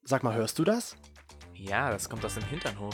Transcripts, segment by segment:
Sag mal, hörst du das? Ja, das kommt aus dem Hinternhof.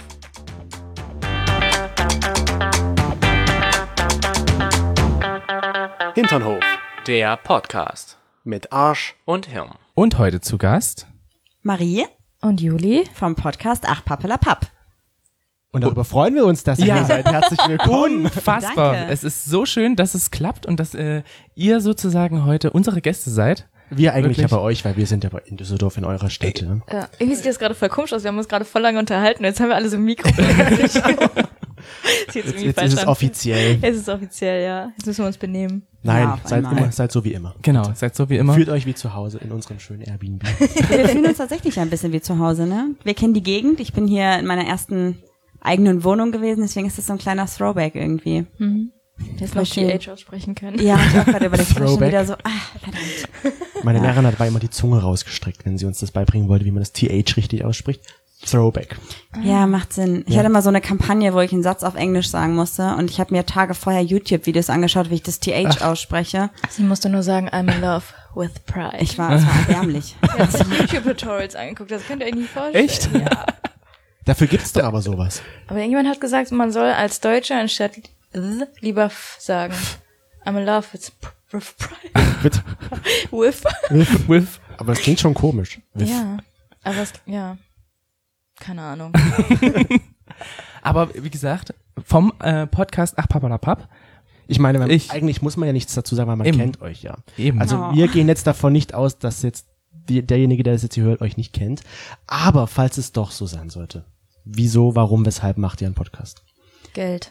Hinternhof Der Podcast mit Arsch und Hirn. Und heute zu Gast. Marie und Juli vom Podcast Ach Pappelapapp. Und darüber freuen wir uns, dass ihr hier seid. Herzlich willkommen. Unfassbar. Danke. Es ist so schön, dass es klappt und dass ihr sozusagen heute unsere Gäste seid. Wir eigentlich Wirklich? ja bei euch, weil wir sind ja in Düsseldorf in eurer Stadt. Ne? Ja, irgendwie sieht das gerade voll komisch aus. Wir haben uns gerade voll lange unterhalten und jetzt haben wir alle so ein Mikro. Jetzt ist es offiziell. Es ist offiziell, ja. Jetzt müssen wir uns benehmen. Nein, Ja, auf einmal. seid so wie immer. Genau, seid so wie immer. Fühlt euch wie zu Hause in unserem schönen Airbnb. Wir fühlen uns tatsächlich ein bisschen wie zu Hause, ne? Wir kennen die Gegend. Ich bin hier in meiner ersten eigenen Wohnung gewesen, deswegen ist das so ein kleiner Throwback irgendwie. Jetzt Voll noch schön. TH aussprechen können. Ja, ich auch gerade überlegt, schon Throwback. wieder so, verdammt. Meine Lehrerin hat immer die Zunge rausgestreckt, wenn sie uns das beibringen wollte, wie man das TH richtig ausspricht. Throwback. Ja, macht Sinn. Ich Ja. hatte mal so eine Kampagne, wo ich einen Satz auf Englisch sagen musste und ich habe mir Tage vorher YouTube-Videos angeschaut, wie ich das TH ausspreche. Sie musste nur sagen, I'm in love with pride. Es war erbärmlich. Ich habe YouTube-Tutorials angeguckt, das könnt ihr euch nicht vorstellen. Echt? Ja. Dafür gibt's doch aber sowas. Aber irgendjemand hat gesagt, man soll als Deutscher anstatt lieber sagen. I'm in love with pride. Mit, With. aber es klingt schon komisch. Ja. Aber es, ja. Keine Ahnung. Aber wie gesagt, vom Podcast Ach Pappelapapp. Ich meine, eigentlich muss man ja nichts dazu sagen, weil man Eben. kennt euch ja. Eben. Also Oh. wir gehen jetzt davon nicht aus, dass jetzt derjenige, der das jetzt hier hört, euch nicht kennt. Aber falls es doch so sein sollte, wieso, warum, weshalb macht ihr einen Podcast? Geld.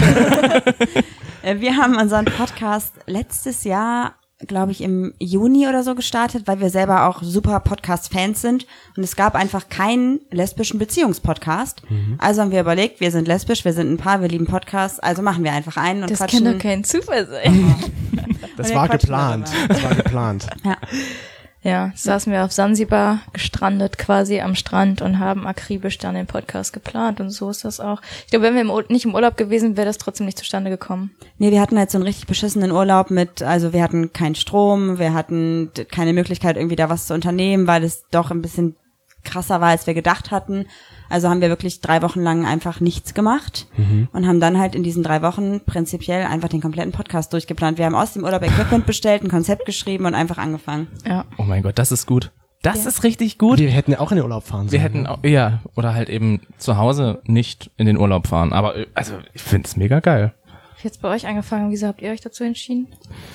Wir haben unseren Podcast letztes Jahr, glaube ich, im Juni oder so gestartet, weil wir selber auch super Podcast-Fans sind. Und es gab einfach keinen lesbischen Beziehungspodcast. Also haben wir überlegt, wir sind lesbisch, wir sind ein Paar, wir lieben Podcasts, also machen wir einfach einen und Das quatschen. kann doch kein Zufall sein. Das Und wir war quatschen geplant. darüber. Das war geplant. Ja, saßen wir auf Sansibar, gestrandet quasi am Strand und haben akribisch dann den Podcast geplant und so ist das auch. Ich glaube, wenn wir nicht im Urlaub gewesen, wäre das trotzdem nicht zustande gekommen. Nee, wir hatten halt so einen richtig beschissenen Urlaub also wir hatten keinen Strom, wir hatten keine Möglichkeit irgendwie da was zu unternehmen, weil es doch ein bisschen krasser war, als wir gedacht hatten. Also haben wir wirklich 3 Wochen lang einfach nichts gemacht und haben dann halt in diesen 3 Wochen prinzipiell einfach den kompletten Podcast durchgeplant. Wir haben aus dem Urlaub Equipment bestellt, ein Konzept geschrieben und einfach angefangen. Ja. Oh mein Gott, das ist gut. Das ist richtig gut. Wir hätten ja auch in den Urlaub fahren sollen. Wir hätten auch, ja, oder halt eben zu Hause nicht in den Urlaub fahren. Aber also ich finde es mega geil. Ich habe jetzt bei euch angefangen. Wieso habt ihr euch dazu entschieden?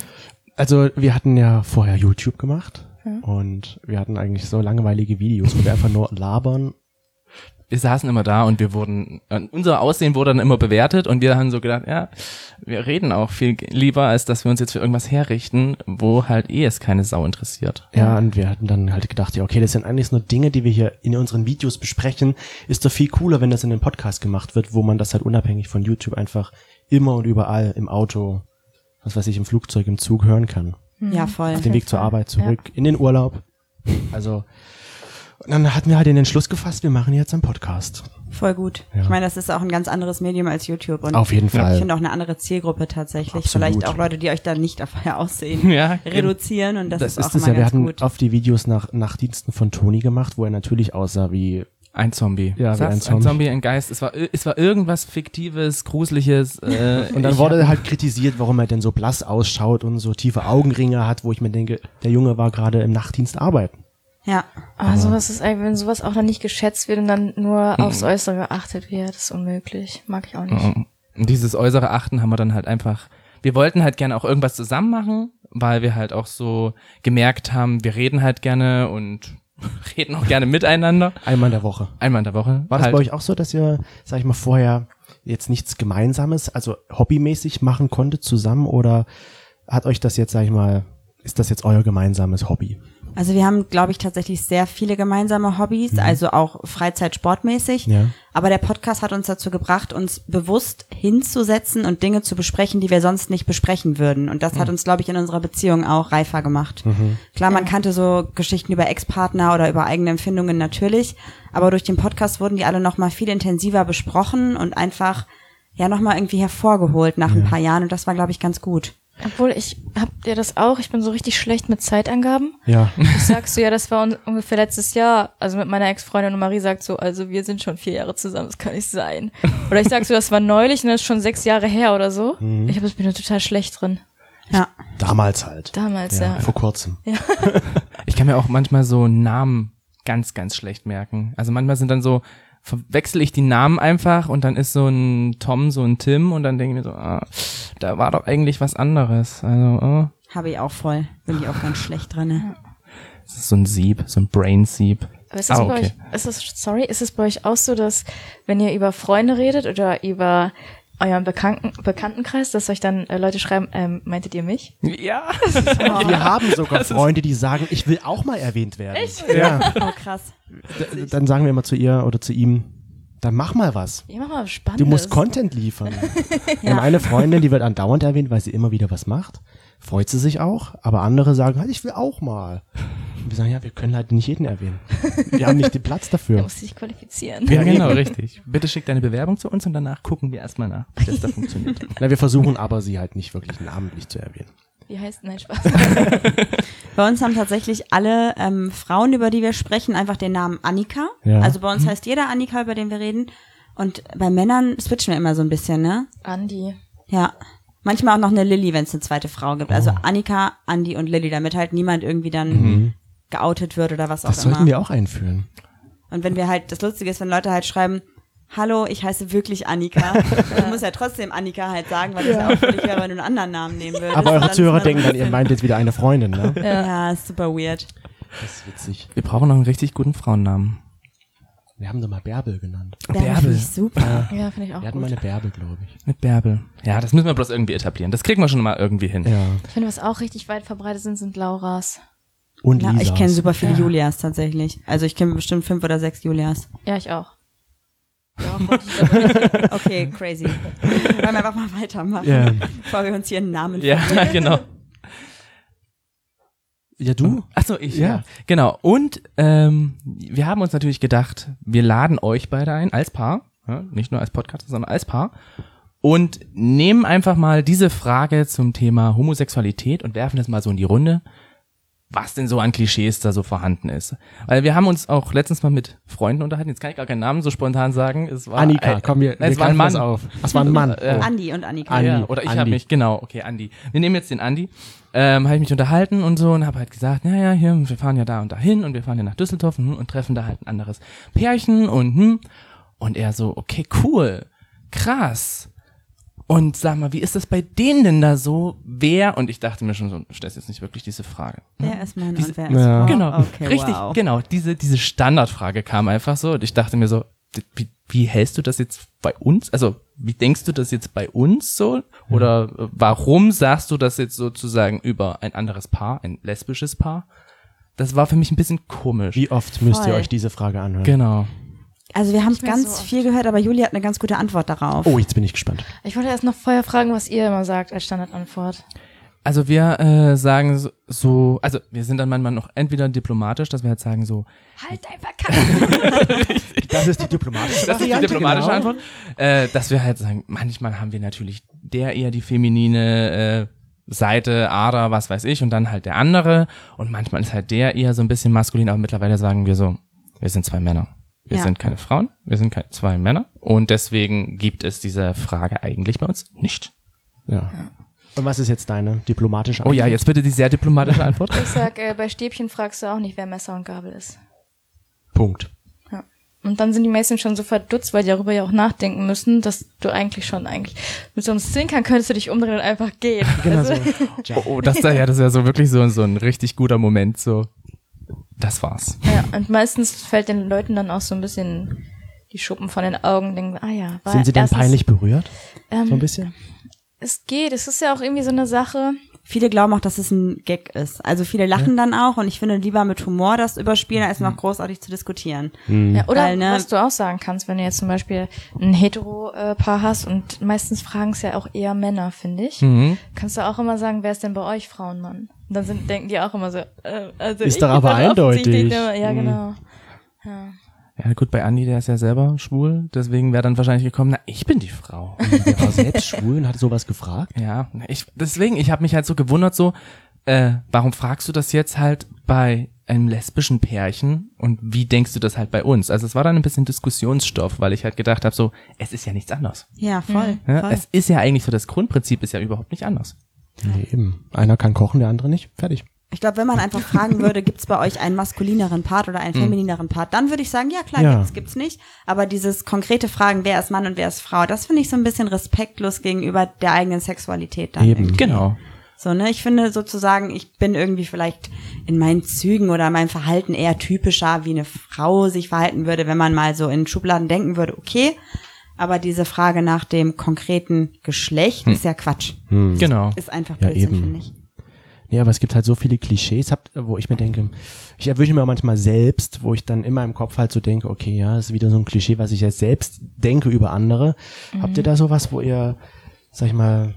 Also wir hatten ja vorher YouTube gemacht und wir hatten eigentlich so langweilige Videos, wo wir einfach nur labern. Wir saßen immer da und unser Aussehen wurde dann immer bewertet und wir haben so gedacht, ja, wir reden auch viel lieber, als dass wir uns jetzt für irgendwas herrichten, wo halt es keine Sau interessiert. Ja, und wir hatten dann halt gedacht, ja, okay, das sind eigentlich nur Dinge, die wir hier in unseren Videos besprechen. Ist doch viel cooler, wenn das in einem Podcast gemacht wird, wo man das halt unabhängig von YouTube einfach immer und überall im Auto, was weiß ich, im Flugzeug, im Zug hören kann. Ja, voll. Auf dem Weg zur Arbeit zurück, in den Urlaub. Also, und dann hatten wir halt den Entschluss gefasst, wir machen jetzt einen Podcast. Voll gut. Ja. Ich meine, das ist auch ein ganz anderes Medium als YouTube. Und Auf jeden Fall. Ich finde auch eine andere Zielgruppe tatsächlich. Absolut. Vielleicht auch Leute, die euch dann nicht auf euer Aussehen Ja, reduzieren. Und das ist auch es immer ja. Wir ganz hatten gut. oft die Videos nach Nachtdiensten von Toni gemacht, wo er natürlich aussah wie, Ein Zombie. Ja, wie ein Ein Zombie. Zombie, ein Geist. Es war irgendwas Fiktives, Gruseliges. und dann wurde halt kritisiert, warum er denn so blass ausschaut und so tiefe Augenringe hat, wo ich mir denke, der Junge war gerade im Nachtdienst arbeiten. Ja. Aber sowas ist eigentlich, wenn sowas auch dann nicht geschätzt wird und dann nur aufs Äußere geachtet wird, das ist unmöglich. Mag ich auch nicht. Und dieses äußere Achten haben wir dann halt einfach, wir wollten halt gerne auch irgendwas zusammen machen, weil wir halt auch so gemerkt haben, wir reden halt gerne und reden auch gerne miteinander. Einmal in der Woche. Einmal in der Woche. War das halt. bei euch auch so, dass ihr, sag ich mal, vorher jetzt nichts Gemeinsames, also hobbymäßig machen konntet zusammen oder hat euch das jetzt, sag ich mal, ist das jetzt euer gemeinsames Hobby? Also wir haben, glaube ich, tatsächlich sehr viele gemeinsame Hobbys, also auch Freizeitsportmäßig. Ja. Aber der Podcast hat uns dazu gebracht, uns bewusst hinzusetzen und Dinge zu besprechen, die wir sonst nicht besprechen würden. Und das hat uns, glaube ich, in unserer Beziehung auch reifer gemacht. Klar, man kannte so Geschichten über Ex-Partner oder über eigene Empfindungen natürlich, aber durch den Podcast wurden die alle noch mal viel intensiver besprochen und einfach ja noch mal irgendwie hervorgeholt nach ein paar Jahren. Und das war, glaube ich, ganz gut. Obwohl, habt ihr das auch? Ich bin so richtig schlecht mit Zeitangaben. Ja. Ich sagst du ja, das war ungefähr letztes Jahr, also mit meiner Ex-Freundin, und Marie sagt so, also wir sind schon 4 Jahre zusammen, das kann nicht sein. Oder ich sag so, das war neulich und das ist schon 6 Jahre her oder so. Ich bin da total schlecht drin. Ja. Damals halt. Damals, ja. Vor kurzem. Ich kann mir auch manchmal so Namen ganz, ganz schlecht merken. Also manchmal sind dann so, verwechsel ich die Namen einfach und dann ist so ein Tom, so ein Tim und dann denke ich mir so, da war doch eigentlich was anderes. Also, Habe ich auch voll. Bin ich auch ganz schlecht drin. das ist so ein Sieb, so ein Brain-Sieb. Aber ist das bei euch, ist es bei euch auch so, dass wenn ihr über Freunde redet oder über euren Bekanntenkreis, dass euch dann Leute schreiben, meintet ihr mich? Ja. Wir haben sogar Freunde, die sagen, ich will auch mal erwähnt werden. Echt? Ja. Oh, krass. Dann sagen wir immer zu ihr oder zu ihm, dann mach mal was. Ich mach mal was Spannendes. Du musst Content liefern. Wir haben eine Freundin, die wird andauernd erwähnt, weil sie immer wieder was macht. Freut sie sich auch, aber andere sagen halt, ich will auch mal. Und wir sagen, ja, wir können halt nicht jeden erwähnen. Wir haben nicht den Platz Da dafür. musst du dich qualifizieren. Ja, genau, richtig. Bitte schick deine Bewerbung zu uns und danach gucken wir erstmal nach, wie das da funktioniert. Na, wir versuchen aber, sie halt nicht wirklich namentlich zu erwähnen. Wie heißt, nein, Spaß. Bei uns haben tatsächlich alle Frauen, über die wir sprechen, einfach den Namen Annika. Ja. Also bei uns heißt jeder Annika, über den wir reden. Und bei Männern switchen wir immer so ein bisschen, ne? Andi. Ja. Manchmal auch noch eine Lilly, wenn es eine zweite Frau gibt. Also Annika, Andi und Lilly, damit halt niemand irgendwie dann geoutet wird oder was auch Das immer. sollten wir auch einführen. Und wenn wir halt, das Lustige ist, wenn Leute halt schreiben, hallo, ich heiße wirklich Annika. Du musst ja trotzdem Annika halt sagen, weil das ja auch völlig wäre, wenn du einen anderen Namen nehmen würdest. Aber eure Dann ist Zuhörer man denken so dann, ein ihr bisschen- meint jetzt wieder eine Freundin, ne? Ja, ist super weird. Das ist witzig. Wir brauchen noch einen richtig guten Frauennamen. Wir haben sie mal Bärbel genannt. Bärbel finde ich super. Ja, finde ich auch Wir hatten gut. mal eine Bärbel, glaube ich. Mit Bärbel. Ja, das müssen wir bloß irgendwie etablieren. Das kriegen wir schon mal irgendwie hin. Ja. Ich finde, was auch richtig weit verbreitet sind Lauras. Und Ja, Lisas. ich kenne super viele Julias tatsächlich. Also ich kenne bestimmt 5 oder 6 Julias. Ja, ich auch. Ja, wollte ich aber nicht. Okay, crazy. Wollen wir einfach mal weitermachen, Ja. bevor wir uns hier einen Namen Ja, genau. Ja, du? Achso, ich, Ja. ja. Genau. Und wir haben uns natürlich gedacht, wir laden euch beide ein als Paar, ja, nicht nur als Podcast, sondern als Paar, und nehmen einfach mal diese Frage zum Thema Homosexualität und werfen das mal so in die Runde, was denn so an Klischees da so vorhanden ist. Weil wir haben uns auch letztens mal mit Freunden unterhalten, jetzt kann ich gar keinen Namen so spontan sagen. Es war Annika, komm, wir es war ein greifen Mann. das auf. Das war ein Mann. Oh. Andi und Annika. Andi. Ja, oder ich habe Andi. mich, genau, okay, Andi. Wir nehmen jetzt den Andi. Habe ich mich unterhalten und so und habe halt gesagt, ja, hier, wir fahren ja da und dahin und wir fahren ja nach Düsseldorf und treffen da halt ein anderes Pärchen und er so, okay, cool, krass. Und sag mal, wie ist das bei denen denn da so? Wer? Und ich dachte mir schon so, du stellst jetzt nicht wirklich diese Frage. Wer ist Mann Diese- und wer ist Ja. Frau? Genau, Okay, richtig, wow. genau. Diese Standardfrage kam einfach so und ich dachte mir so, wie hältst du das jetzt bei uns? Also, wie denkst du das jetzt bei uns so? Oder warum sagst du das jetzt sozusagen über ein anderes Paar, ein lesbisches Paar? Das war für mich ein bisschen komisch. Wie oft müsst ihr Voll. euch diese Frage anhören? Genau. Also wir haben Nicht mehr ganz so viel gehört, aber Julia hat eine ganz gute Antwort darauf. Oh, jetzt bin ich gespannt. Ich wollte erst noch vorher fragen, was ihr immer sagt als Standardantwort. Also wir sagen so, also wir sind dann manchmal noch entweder diplomatisch, dass wir halt sagen so, Halt einfach Kacke. Das ist die diplomatische das ist die Variante, diplomatische genau. Antwort, dass wir halt sagen, manchmal haben wir natürlich der eher die feminine Seite, Ader, was weiß ich, und dann halt der andere und manchmal ist halt der eher so ein bisschen maskulin, aber mittlerweile sagen wir so, wir sind 2 Männer. Wir Ja. sind keine Frauen, wir sind 2 Männer und deswegen gibt es diese Frage eigentlich bei uns nicht. Ja. Und was ist jetzt deine diplomatische Oh ja, jetzt bitte die sehr diplomatische Antwort. Ich sag, bei Stäbchen fragst du auch nicht, wer Messer und Gabel ist. Punkt. Ja. Und dann sind die meisten schon so verdutzt, weil die darüber ja auch nachdenken müssen, dass du eigentlich mit so einem Zwinkern könntest du dich umdrehen und einfach gehen. Genau Also, so. Oh, das ist ja so wirklich so ein richtig guter Moment, so. Das war's. ja, und meistens fällt den Leuten dann auch so ein bisschen die Schuppen von den Augen, denken, war Sind sie denn erstens, peinlich berührt? So ein Ähm, bisschen? es geht, es ist ja auch irgendwie so eine Sache. Viele glauben auch, dass es ein Gag ist. Also viele lachen dann auch und ich finde lieber mit Humor das überspielen, als noch großartig zu diskutieren. Ja, oder Weil, ne- was du auch sagen kannst, wenn du jetzt zum Beispiel ein Hetero-Paar hast und meistens fragen es ja auch eher Männer, finde ich, kannst du auch immer sagen, wer ist denn bei euch Frauenmann? Und dann denken die auch immer so, also Ist ich doch bin aber dann offensichtlich eindeutig. der- Ja, genau. Ja. Ja gut, bei Andi, der ist ja selber schwul, deswegen wäre dann wahrscheinlich gekommen, na, ich bin die Frau. Der war selbst schwul und hat sowas gefragt. Ja, ich habe mich halt so gewundert, so, warum fragst du das jetzt halt bei einem lesbischen Pärchen und wie denkst du das halt bei uns? Also es war dann ein bisschen Diskussionsstoff, weil ich halt gedacht habe, so, es ist ja nichts anderes. Ja, voll. Ja? voll. Es ist ja eigentlich so, das Grundprinzip ist ja überhaupt nicht anders. Nee, eben. Einer kann kochen, der andere nicht. Fertig. Ich glaube, wenn man einfach fragen würde, gibt's bei euch einen maskulineren Part oder einen feminineren Part, dann würde ich sagen, ja klar, Ja. gibt's nicht. Aber dieses konkrete Fragen, wer ist Mann und wer ist Frau, das finde ich so ein bisschen respektlos gegenüber der eigenen Sexualität dann. Eben. irgendwie. Genau. So, ne, ich finde sozusagen, ich bin irgendwie vielleicht in meinen Zügen oder meinem Verhalten eher typischer, wie eine Frau sich verhalten würde, wenn man mal so in Schubladen denken würde, okay. Aber diese Frage nach dem konkreten Geschlecht ist ja Quatsch. Genau. Ist einfach Ja, Blödsinn, eben. finde ich. Ja, aber es gibt halt so viele Klischees, wo ich mir denke, ich erwische mir manchmal selbst, wo ich dann in meinem Kopf halt so denke, okay, ja, das ist wieder so ein Klischee, was ich jetzt selbst denke über andere. Habt ihr da sowas, wo ihr, sag ich mal,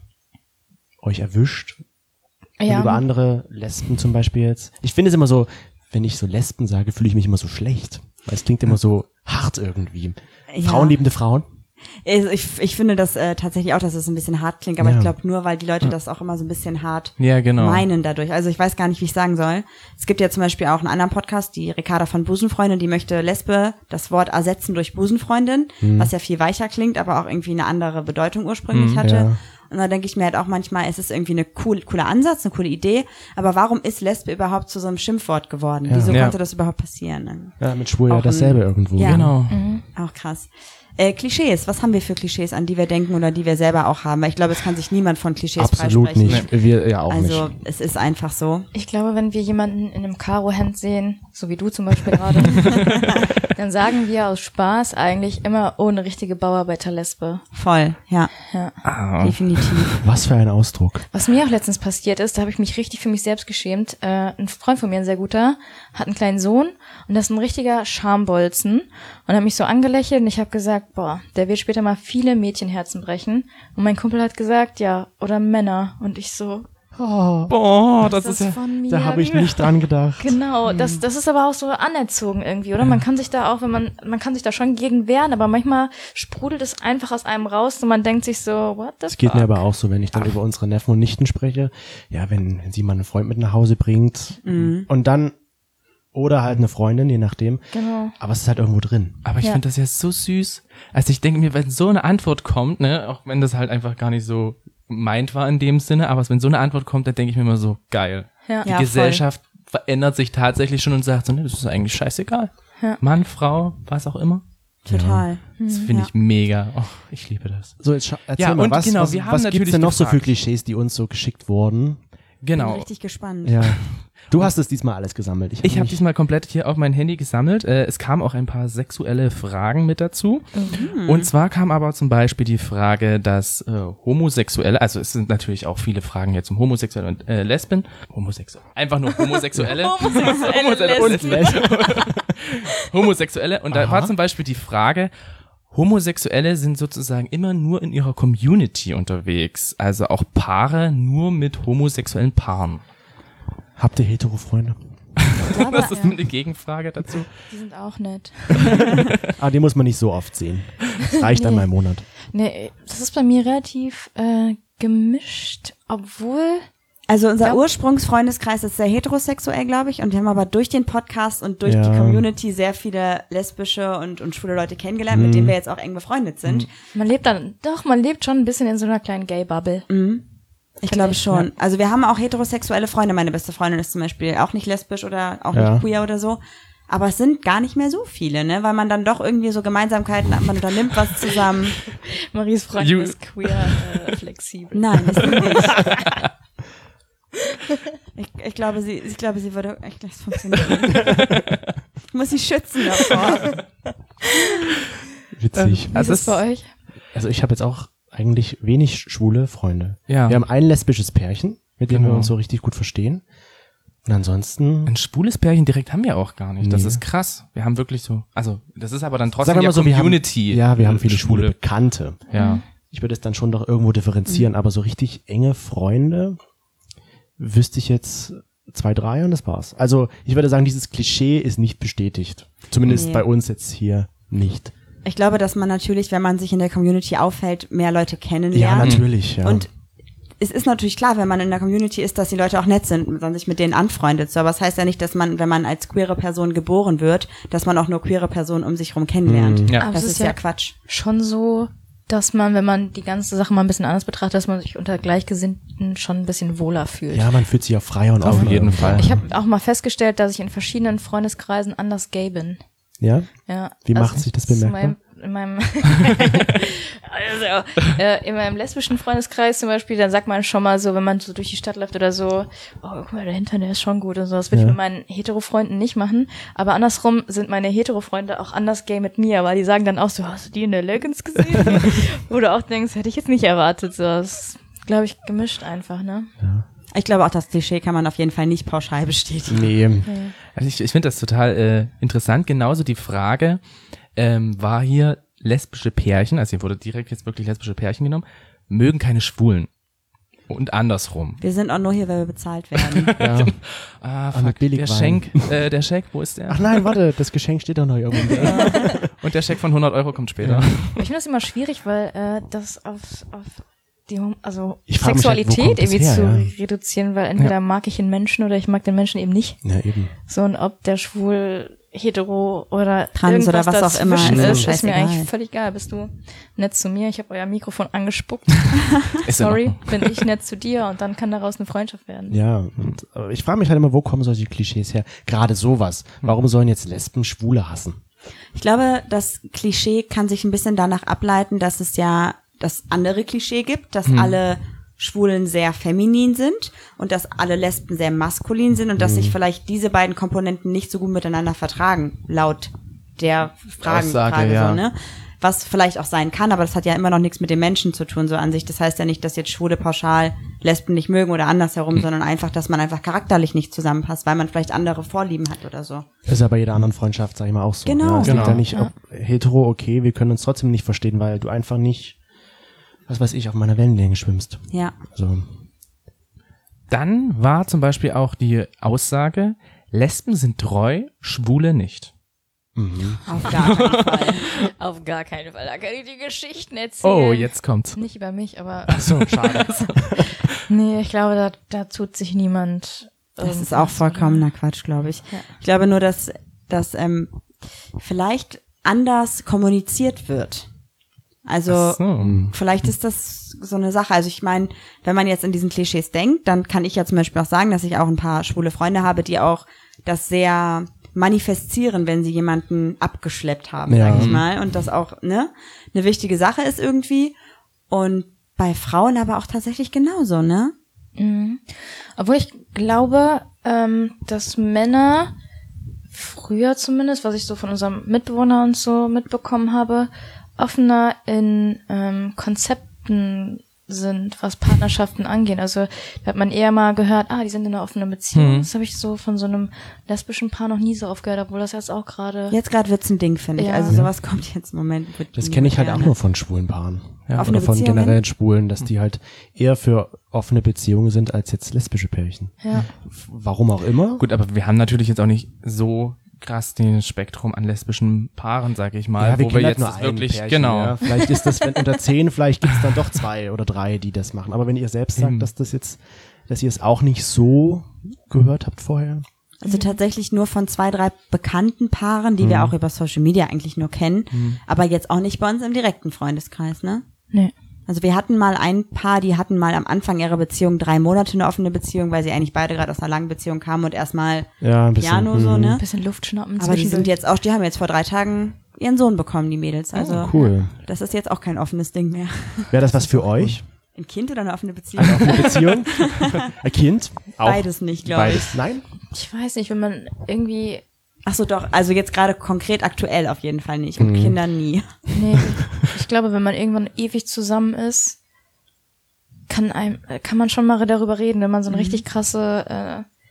euch erwischt? Und über andere Lesben zum Beispiel jetzt? Ich finde es immer so, wenn ich so Lesben sage, fühle ich mich immer so schlecht. Weil es klingt immer so hart irgendwie. Ja. Frauenliebende Frauen? Also ich finde das tatsächlich auch, dass es ein bisschen hart klingt, aber Ja. ich glaube nur, weil die Leute das auch immer so ein bisschen hart Ja, genau. meinen dadurch. Also ich weiß gar nicht, wie ich sagen soll. Es gibt ja zum Beispiel auch einen anderen Podcast, die Ricarda von Busenfreundin, die möchte Lesbe das Wort ersetzen durch Busenfreundin, was ja viel weicher klingt, aber auch irgendwie eine andere Bedeutung ursprünglich hatte. ja. Und da denke ich mir halt auch manchmal, es ist irgendwie eine cooler Ansatz, eine coole Idee, aber warum ist Lesbe überhaupt zu so einem Schimpfwort geworden? Wieso Ja. konnte das überhaupt passieren? Ja, mit Schwul ja Auch dasselbe ein- irgendwo. Ja. Genau. Auch krass. Klischees, was haben wir für Klischees, an die wir denken oder die wir selber auch haben? Weil ich glaube, es kann sich niemand von Klischees Absolut freisprechen. nicht. Wir ja auch Also nicht. es ist einfach so. Ich glaube, wenn wir jemanden in einem Karohemd sehen, so wie du zum Beispiel gerade, dann sagen wir aus Spaß eigentlich immer, oh, eine richtige Bauarbeiterlesbe. Voll, ja, definitiv. Was für ein Ausdruck. Was mir auch letztens passiert ist, da habe ich mich richtig für mich selbst geschämt. Ein Freund von mir, ein sehr guter, hat einen kleinen Sohn und das ist ein richtiger Schambolzen und hat mich so angelächelt und ich habe gesagt, boah, der wird später mal viele Mädchenherzen brechen. Und mein Kumpel hat gesagt, ja, oder Männer. Und ich so, Boah, das ist ja... von mir. Da habe ich nicht dran gedacht. Genau, das ist aber auch so anerzogen irgendwie, oder? Man kann sich da auch, wenn man kann sich da schon gegen wehren, aber manchmal sprudelt es einfach aus einem raus und man denkt sich so, what the Es geht fuck? mir aber auch so, wenn ich dann über unsere Neffen und Nichten spreche. Ja, wenn sie mal einen Freund mit nach Hause bringt und dann, oder halt eine Freundin, je nachdem. Genau. Aber es ist halt irgendwo drin. Aber ich Ja. finde das ja so süß. Also ich denke mir, wenn so eine Antwort kommt, ne, auch wenn das halt einfach gar nicht so meint war in dem Sinne, aber wenn so eine Antwort kommt, dann denke ich mir immer so, geil. Ja. Die Ja, Gesellschaft verändert sich tatsächlich schon und sagt so, ne, das ist eigentlich scheißegal. Ja. Mann, Frau, was auch immer. Total. Das finde ich mega. Oh, ich liebe das. So, jetzt erzähl Ja, mal, und was, genau, was, wir haben was gibt's natürlich denn noch so für gefragt. Klischees, die uns so geschickt wurden? Bin Genau. richtig gespannt. Ja. Du hast es diesmal alles gesammelt. Ich habe nicht. diesmal komplett hier auf mein Handy gesammelt. Es kamen auch ein paar sexuelle Fragen mit dazu. Und zwar kam aber zum Beispiel die Frage, dass Homosexuelle, also es sind natürlich auch viele Fragen jetzt um Homosexuelle und Lesben. Homosexuelle. Einfach nur Homosexuelle. Homosexuelle und Lesben. Homosexuelle. Und da war zum Beispiel die Frage, Homosexuelle sind sozusagen immer nur in ihrer Community unterwegs. Also auch Paare nur mit homosexuellen Paaren. Habt ihr Hetero-Freunde? Das ist eine Gegenfrage dazu. Die sind auch nett. Ah, den muss man nicht so oft sehen. Das reicht einmal im Monat. Nee, das ist bei mir relativ gemischt, obwohl Also unser Ja. Ursprungsfreundeskreis ist sehr heterosexuell, glaube ich. Und wir haben aber durch den Podcast und durch Ja. die Community sehr viele lesbische und schwule Leute kennengelernt, mit denen wir jetzt auch eng befreundet sind. man lebt schon ein bisschen in so einer kleinen Gay-Bubble. Ich glaube schon. Also wir haben auch heterosexuelle Freunde. Meine beste Freundin ist zum Beispiel auch nicht lesbisch oder auch Ja. nicht queer oder so. Aber es sind gar nicht mehr so viele, ne? Weil man dann doch irgendwie so Gemeinsamkeiten hat, man unternimmt was zusammen. Maries Freundin You- ist queer, flexibel. Nein, ist sie nicht. Ich glaube, sie würde, das funktioniert nicht. Ich muss sie schützen davor. Witzig. Wie ist es bei euch? Also ich habe jetzt auch eigentlich wenig schwule Freunde. Ja. Wir haben ein lesbisches Pärchen, mit dem wir Genau. uns so richtig gut verstehen. Und ansonsten, Ein schwules Pärchen direkt haben wir auch gar nicht. Das Nee. ist krass. Wir haben wirklich so, also das ist aber dann trotzdem sagen wir ja mal so, Community. wir haben viele schwule Bekannte. Ja. Ich würde es dann schon doch irgendwo differenzieren, aber so richtig enge Freunde wüsste ich jetzt 2, 3 und das war's. Also ich würde sagen, dieses Klischee ist nicht bestätigt. Zumindest bei uns jetzt hier nicht. Ich glaube, dass man natürlich, wenn man sich in der Community aufhält, mehr Leute kennenlernt. Ja, natürlich, ja. Und es ist natürlich klar, wenn man in der Community ist, dass die Leute auch nett sind und man sich mit denen anfreundet. So, aber es heißt ja nicht, dass man, wenn man als queere Person geboren wird, dass man auch nur queere Personen um sich herum kennenlernt. Ja. Aber Das es ist ja Quatsch. schon so, dass man, wenn man die ganze Sache mal ein bisschen anders betrachtet, dass man sich unter Gleichgesinnten schon ein bisschen wohler fühlt. Ja, man fühlt sich auch freier und Auf offener. jeden Fall. Ich habe auch mal festgestellt, dass ich in verschiedenen Freundeskreisen anders gay bin. Ja? Ja. Wie macht sich das bemerkbar? In meinem lesbischen Freundeskreis zum Beispiel, dann sagt man schon mal so, wenn man so durch die Stadt läuft oder so, oh, guck mal, dahinter, der ist schon gut und so. Das würde ich mit meinen Hetero-Freunden nicht machen. Aber andersrum sind meine Hetero-Freunde auch anders gay mit mir, weil die sagen dann auch so, hast du die in der Leggings gesehen? Wo du auch denkst, hätte ich jetzt nicht erwartet. So, das ist, glaube ich, gemischt einfach, ne? Ich glaube auch, das Klischee kann man auf jeden Fall nicht pauschal bestätigen. Nee. Also ich finde das total interessant. Genauso die Frage, war hier lesbische Pärchen, also hier wurde direkt jetzt wirklich lesbische Pärchen genommen, mögen keine Schwulen. Und andersrum. Wir sind auch nur hier, weil wir bezahlt werden. Ja. Fuck, mit Billigwein. der Scheck, wo ist der? Ach nein, warte, das Geschenk steht doch noch irgendwo. Und der Scheck von 100 Euro kommt später. Ich finde das immer schwierig, weil das auf die Ich frag mich halt, wo kommt Sexualität das irgendwie her, zu ja? reduzieren, weil entweder mag ich den Menschen oder ich mag den Menschen eben nicht. Ja, eben. So, und ob der schwul, hetero oder Trans oder irgendwas was auch immer, dazwischen ist ist mir scheißegal. eigentlich völlig egal. Bist du nett zu mir? Ich habe euer Mikrofon angespuckt. Ist in Sorry, Ordnung. bin ich nett zu dir und dann kann daraus eine Freundschaft werden. Ja, und ich frage mich halt immer, wo kommen solche Klischees her? Gerade sowas. Warum sollen jetzt Lesben Schwule hassen? Ich glaube, das Klischee kann sich ein bisschen danach ableiten, dass es ja das andere Klischee gibt, dass alle Schwulen sehr feminin sind und dass alle Lesben sehr maskulin sind und dass sich vielleicht diese beiden Komponenten nicht so gut miteinander vertragen, laut der Frage ja. so, ne? Was vielleicht auch sein kann, aber das hat ja immer noch nichts mit dem Menschen zu tun, so an sich. Das heißt ja nicht, dass jetzt Schwule pauschal Lesben nicht mögen oder andersherum, sondern einfach, dass man einfach charakterlich nicht zusammenpasst, weil man vielleicht andere Vorlieben hat oder so. Das ist ja bei jeder anderen Freundschaft, sag ich mal, auch so. Genau. Ja, es liegt Genau. ja nicht, ob hetero, okay, wir können uns trotzdem nicht verstehen, weil du einfach nicht, was weiß ich, auf meiner Wellenlänge schwimmst. Ja. Also, Dann war zum Beispiel auch die Aussage, Lesben sind treu, Schwule nicht. Auf gar keinen Fall. Auf gar keinen Fall. Da kann ich die Geschichten erzählen. Oh, jetzt kommt's. Nicht über mich, aber so, schade. nee, ich glaube, da tut sich niemand. Das ist auch vollkommener Quatsch, glaube ich. Ja. Ich glaube nur, dass vielleicht anders kommuniziert wird. Also Ach so. vielleicht ist das so eine Sache. Also ich meine, wenn man jetzt in diesen Klischees denkt, dann kann ich ja zum Beispiel auch sagen, dass ich auch ein paar schwule Freunde habe, die auch das sehr manifestieren, wenn sie jemanden abgeschleppt haben, Ja. sag ich mal. Und das auch eine wichtige Sache ist irgendwie. Und bei Frauen aber auch tatsächlich genauso, ne? Mhm. Obwohl ich glaube, dass Männer früher zumindest, was ich so von unserem Mitbewohner und so mitbekommen habe, offener in Konzepten sind, was Partnerschaften angeht. Also da hat man eher mal gehört, die sind in einer offenen Beziehung. Das habe ich so von so einem lesbischen Paar noch nie so oft gehört, obwohl das jetzt auch gerade... Jetzt gerade wird's ein Ding, finde ich. Ja. Also sowas kommt jetzt im Moment. Das kenne ich halt auch nur von schwulen Paaren. Ja, Offene oder von Beziehungen? generell Schwulen, dass die halt eher für offene Beziehungen sind als jetzt lesbische Pärchen. Ja. Warum auch immer. Gut, aber wir haben natürlich jetzt auch nicht so krass den Spektrum an lesbischen Paaren, sag ich mal, Ja, wir wo wir kennen jetzt halt nur das ein wirklich, Pärchen, genau. Ja. Vielleicht ist das, wenn unter 10, vielleicht gibt's dann doch 2 oder 3, die das machen. Aber wenn ihr selbst sagt, dass ihr es auch nicht so gehört habt vorher. Also tatsächlich nur von 2, 3 bekannten Paaren, die wir auch über Social Media eigentlich nur kennen, aber jetzt auch nicht bei uns im direkten Freundeskreis, ne? Nee. Also wir hatten mal ein Paar, die hatten mal am Anfang ihrer Beziehung 3 Monate eine offene Beziehung, weil sie eigentlich beide gerade aus einer langen Beziehung kamen und erstmal Ja, ein bisschen. Piano so, ne? Ein bisschen Luft schnappen Aber die sind zwischendurch. jetzt auch, die haben jetzt vor 3 Tagen ihren Sohn bekommen, die Mädels. Also Cool. das ist jetzt auch kein offenes Ding mehr. Wäre das was für euch? Ein Kind oder eine offene Beziehung? Eine Beziehung? Ein Kind? Auch. Beides nicht, glaube ich. Beides. Nein? Ich weiß nicht, wenn man irgendwie... Ach so, doch. Also jetzt gerade konkret aktuell auf jeden Fall nicht. Und Kinder nie. Nee, ich glaube, wenn man irgendwann ewig zusammen ist, kann man schon mal darüber reden, wenn man so eine richtig krasse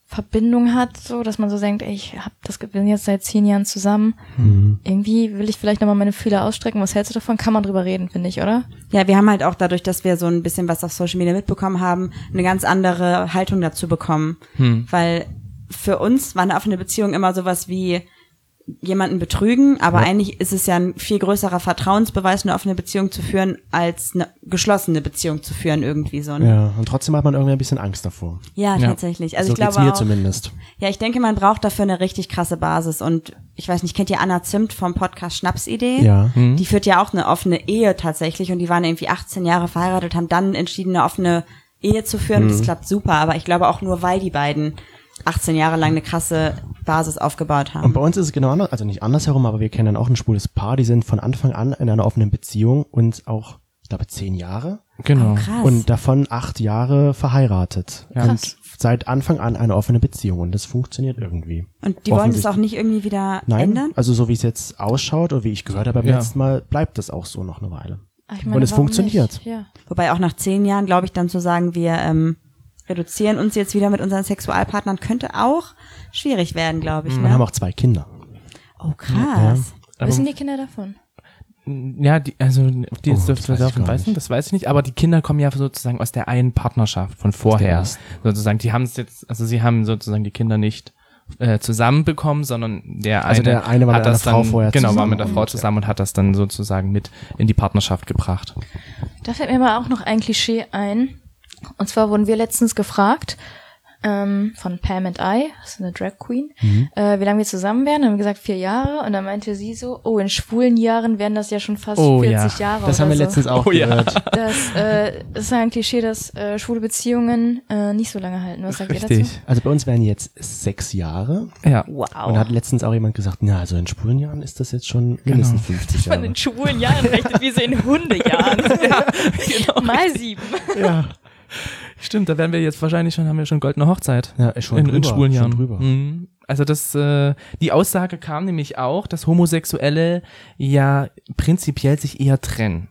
Verbindung hat, so, dass man so denkt, ey, wir sind jetzt seit 10 Jahren zusammen. Irgendwie will ich vielleicht nochmal meine Fühler ausstrecken. Was hältst du davon? Kann man drüber reden, finde ich, oder? Ja, wir haben halt auch dadurch, dass wir so ein bisschen was auf Social Media mitbekommen haben, eine ganz andere Haltung dazu bekommen. Weil für uns war eine offene Beziehung immer sowas wie jemanden betrügen, aber eigentlich ist es ja ein viel größerer Vertrauensbeweis, eine offene Beziehung zu führen, als eine geschlossene Beziehung zu führen irgendwie so. Ja, und trotzdem hat man irgendwie ein bisschen Angst davor. Ja, tatsächlich. Also So ich glaube geht's mir auch, zumindest. ja, ich denke, man braucht dafür eine richtig krasse Basis und ich weiß nicht, kennt ihr Anna Zimt vom Podcast Schnapsidee? Ja. Die führt ja auch eine offene Ehe tatsächlich und die waren irgendwie 18 Jahre verheiratet, haben dann entschieden, eine offene Ehe zu führen und das klappt super, aber ich glaube auch nur, weil die beiden 18 Jahre lang eine krasse Basis aufgebaut haben. Und bei uns ist es genau anders, also nicht andersherum, aber wir kennen auch ein schwules Paar, die sind von Anfang an in einer offenen Beziehung und auch, ich glaube, 10 Jahre. Genau. Krass. Und davon 8 Jahre verheiratet. Ja. Und seit Anfang an eine offene Beziehung und das funktioniert irgendwie. Und die wollen das auch nicht irgendwie wieder Nein, ändern? also so wie es jetzt ausschaut oder wie ich gehört habe beim letzten Mal, bleibt das auch so noch eine Weile. Ich meine, Und es warum funktioniert. nicht? Ja. Wobei auch nach 10 Jahren, glaube ich, dann zu sagen, wir reduzieren uns jetzt wieder mit unseren Sexualpartnern, könnte auch schwierig werden, glaube ich. Wir Ne? haben auch 2 Kinder. Oh, krass. Aber- Wissen die Kinder davon? Ja, ob die jetzt das weiß ich davon gar wissen, nicht. das weiß ich nicht, aber die Kinder kommen ja sozusagen aus der einen Partnerschaft von vorher. ersten. Sozusagen, die haben es jetzt, also sie haben sozusagen die Kinder nicht zusammenbekommen, sondern der der eine war hat mit einer das Frau dann, vorher genau, war zusammen mit der Frau und, zusammen und hat das dann sozusagen mit in die Partnerschaft gebracht. Da fällt mir aber auch noch ein Klischee ein. Und zwar wurden wir letztens gefragt, von Pam and I, das ist eine Drag Queen, wie lange wir zusammen wären. Dann haben wir gesagt 4 Jahre. Und dann meinte sie so, oh, in schwulen Jahren wären das ja schon fast 40 Jahre Das oder haben wir so. letztens auch Oh ja. gehört. Das ist ein Klischee, dass schwule Beziehungen nicht so lange halten. Was sagt ihr dazu? Richtig. Also bei uns wären jetzt 6 Jahre. Ja. Wow. Und hat letztens auch jemand gesagt, na, also in schwulen Jahren ist das jetzt schon mindestens 50 Von Jahre. den schwulen Jahren rechnet wie so in Hundejahren. Genau. Mal 7. Ja. Stimmt, da werden wir jetzt wahrscheinlich haben wir schon goldene Hochzeit. Ja, schon in drüber, schwulen schon Jahren. drüber. Mhm. Also die Aussage kam nämlich auch, dass Homosexuelle ja prinzipiell sich eher trennen.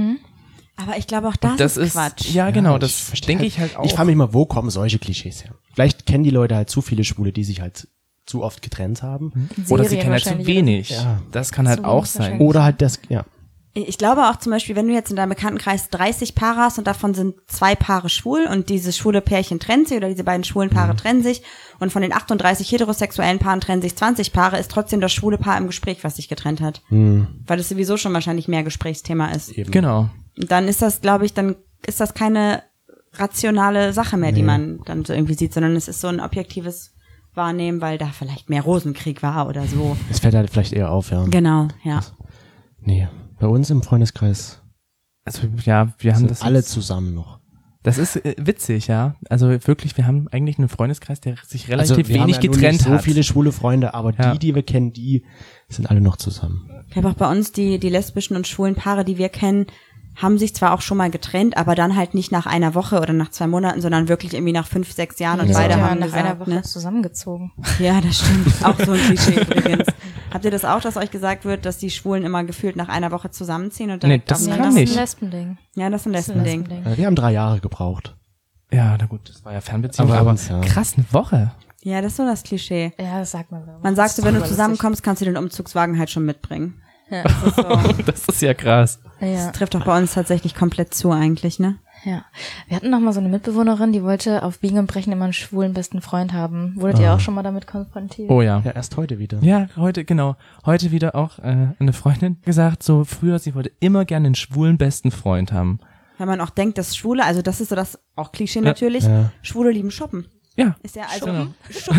Aber ich glaube auch das ist Quatsch. Ja, genau, ich das verstehe denke ich halt auch. Ich frage mich mal, wo kommen solche Klischees her? Vielleicht kennen die Leute halt zu viele Schwule, die sich halt zu oft getrennt haben. Oder sie Serien kennen halt zu wahrscheinlich wenig. Ja. Das kann halt Zu auch wenig sein. wahrscheinlich. Oder halt das, ja. Ich glaube auch zum Beispiel, wenn du jetzt in deinem Bekanntenkreis 30 Paare hast und davon sind 2 Paare schwul und dieses schwule Pärchen trennt sich oder diese beiden schwulen Paare trennen sich und von den 38 heterosexuellen Paaren trennen sich 20 Paare, ist trotzdem das schwule Paar im Gespräch, was sich getrennt hat. Weil es sowieso schon wahrscheinlich mehr Gesprächsthema ist. Eben. Genau. Und dann ist das, glaube ich, dann ist das keine rationale Sache mehr, die man dann so irgendwie sieht, sondern es ist so ein objektives Wahrnehmen, weil da vielleicht mehr Rosenkrieg war oder so. Es fällt halt vielleicht eher auf, ja. Genau, ja. Nee, bei uns im Freundeskreis Also ja, wir haben sind das alle jetzt- zusammen noch. Das ist witzig, ja. Also wirklich, wir haben eigentlich einen Freundeskreis, der sich relativ Also wir wenig haben ja nur getrennt nicht so hat. viele schwule Freunde, aber Ja. die wir kennen, die sind alle noch zusammen. Ich habe auch bei uns die lesbischen und schwulen Paare, die wir kennen, haben sich zwar auch schon mal getrennt, aber dann halt nicht nach einer Woche oder nach 2 Monaten, sondern wirklich irgendwie nach 5, 6 Jahren und Ja. beide ja, haben nach gesagt, einer Woche ne? zusammengezogen. Ja, das stimmt. Auch so ein Klischee übrigens. Habt ihr das auch, dass euch gesagt wird, dass die Schwulen immer gefühlt nach einer Woche zusammenziehen und Nee, direkt das aufeinander- kann das nicht. ist ein Lesbending. Ja, das ist ein Das ist ein Lesbending. Lesbending. Wir haben 3 Jahre gebraucht. Ja, na gut, das war ja Fernbeziehung, Aber aber uns, ja. krass, eine Woche. Ja, das ist so das Klischee. Ja, das sagt man. Man sagt so, wenn du Das ist zusammenkommst, kannst du den Umzugswagen halt schon mitbringen. Ja. Das ist so. Das ist ja krass. Ja. Das trifft doch bei uns tatsächlich komplett zu eigentlich, ne? Ja. Wir hatten noch mal so eine Mitbewohnerin, die wollte auf Biegen und Brechen immer einen schwulen besten Freund haben. Wurdet ihr auch schon mal damit konfrontiert? Oh ja. Ja, erst heute wieder. Ja, heute wieder auch eine Freundin gesagt, so früher, sie wollte immer gerne einen schwulen besten Freund haben. Wenn man auch denkt, dass Schwule, also das ist so das auch Klischee natürlich, Ja. Schwule lieben shoppen. Ja, Ist ja also genau.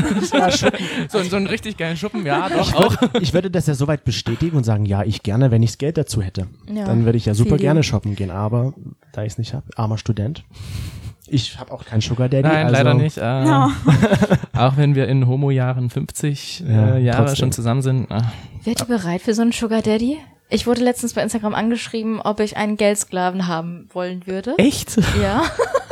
so einen richtig geilen Schuppen, ja, doch auch. Ich würde das ja soweit bestätigen und sagen, ja, ich gerne, wenn ich das Geld dazu hätte. Ja. Dann würde ich ja super Feel you. gerne shoppen gehen, aber da ich es nicht habe, armer Student. Ich habe auch keinen Sugar Daddy. Nein, also, leider nicht. No. Auch wenn wir in Homo-Jahren 50 Ja, Jahre trotzdem. schon zusammen sind. Wärt ihr bereit für so einen Sugar Daddy? Ich wurde letztens bei Instagram angeschrieben, ob ich einen Geldsklaven haben wollen würde. Echt? Ja.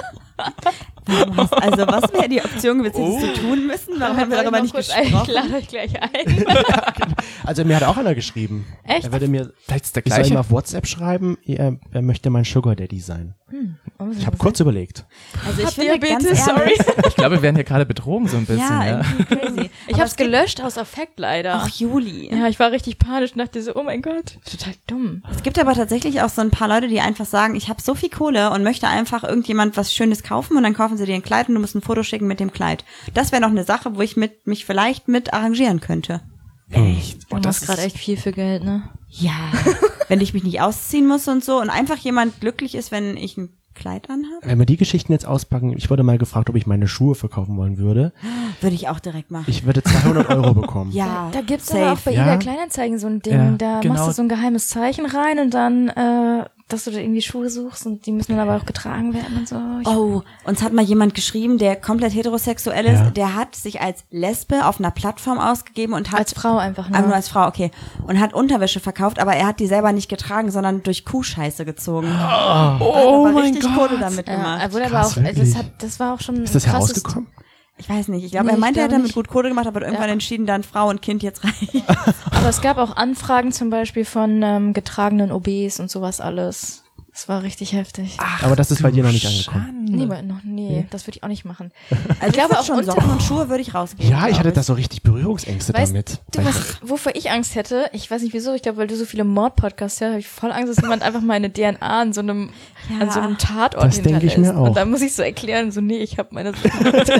Also was wäre die Option gewesen, das zu tun müssen? Warum haben wir darüber nicht Ich gesprochen? lade euch gleich ein. Also mir hat auch einer geschrieben. Echt? Er würde mir, Vielleicht ist der ich soll ihm gleiche. auf WhatsApp schreiben, er möchte mein Sugar Daddy sein. Ich habe kurz überlegt. Also ich Hab finde ganz Diabetes, ehrlich, Ich glaube, wir werden hier gerade betrogen so ein bisschen. ja, Ja. irgendwie crazy. Ich Aber hab's es gibt- gelöscht aus Affekt leider. Ach, Juli. Ja, ich war richtig panisch und dachte so, oh mein Gott, total dumm. Es gibt aber tatsächlich auch so ein paar Leute, die einfach sagen, ich habe so viel Kohle und möchte einfach irgendjemand was Schönes kaufen und dann kaufen sie dir ein Kleid und du musst ein Foto schicken mit dem Kleid. Das wäre noch eine Sache, wo ich mich vielleicht mit arrangieren könnte. Du das machst gerade ist- echt viel für Geld, ne? Ja, wenn ich mich nicht ausziehen muss und so und einfach jemand glücklich ist, wenn ich ein Kleid anhabe, Wenn wir die Geschichten jetzt auspacken, ich wurde mal gefragt, ob ich meine Schuhe verkaufen wollen würde. würde ich auch direkt machen. Ich würde 200 Euro bekommen. Ja, Da gibt's safe. aber auch bei Ja. eBay Kleinanzeigen so ein Ding, Ja, da genau. machst du so ein geheimes Zeichen rein und dann, dass du da irgendwie Schuhe suchst und die müssen dann aber auch getragen werden und so. Oh, uns hat mal jemand geschrieben, der komplett heterosexuell ist, Ja. der hat sich als Lesbe auf einer Plattform ausgegeben und hat Als Frau einfach, nur ne? als Frau, okay. Und hat Unterwäsche verkauft, aber er hat die selber nicht getragen, sondern durch Kuhscheiße gezogen. Oh hat aber mein richtig Gott. Kohle damit Ja, gemacht. er wurde aber Krass, auch, wirklich? das war auch schon Ist das ein krasses- herausgekommen? Ich weiß nicht. Ich glaube, Nee, er ich meinte, er hat glaube damit nicht. gut Kohle gemacht, aber hat irgendwann Ja. entschieden, dann Frau und Kind jetzt reicht. Aber es gab auch Anfragen zum Beispiel von getragenen OBs und sowas alles. Das war richtig heftig. Aber das ist bei dir noch nicht angekommen. Nee, das würde ich auch nicht machen. Also ich glaube glaube auch schon unter- Socken und Schuhe würde ich rausgehen. Ja, ich hatte glaub da so richtig Berührungsängste Weißt damit. du, wovor ich Angst hätte? Ich weiß nicht wieso, ich glaube, weil du so viele Mordpodcasts hörst, habe ich voll Angst, dass jemand einfach meine DNA an so einem Tatort Das denke ich hinterlässt. mir auch. Und dann muss ich so erklären, so, nee, ich habe meine Ich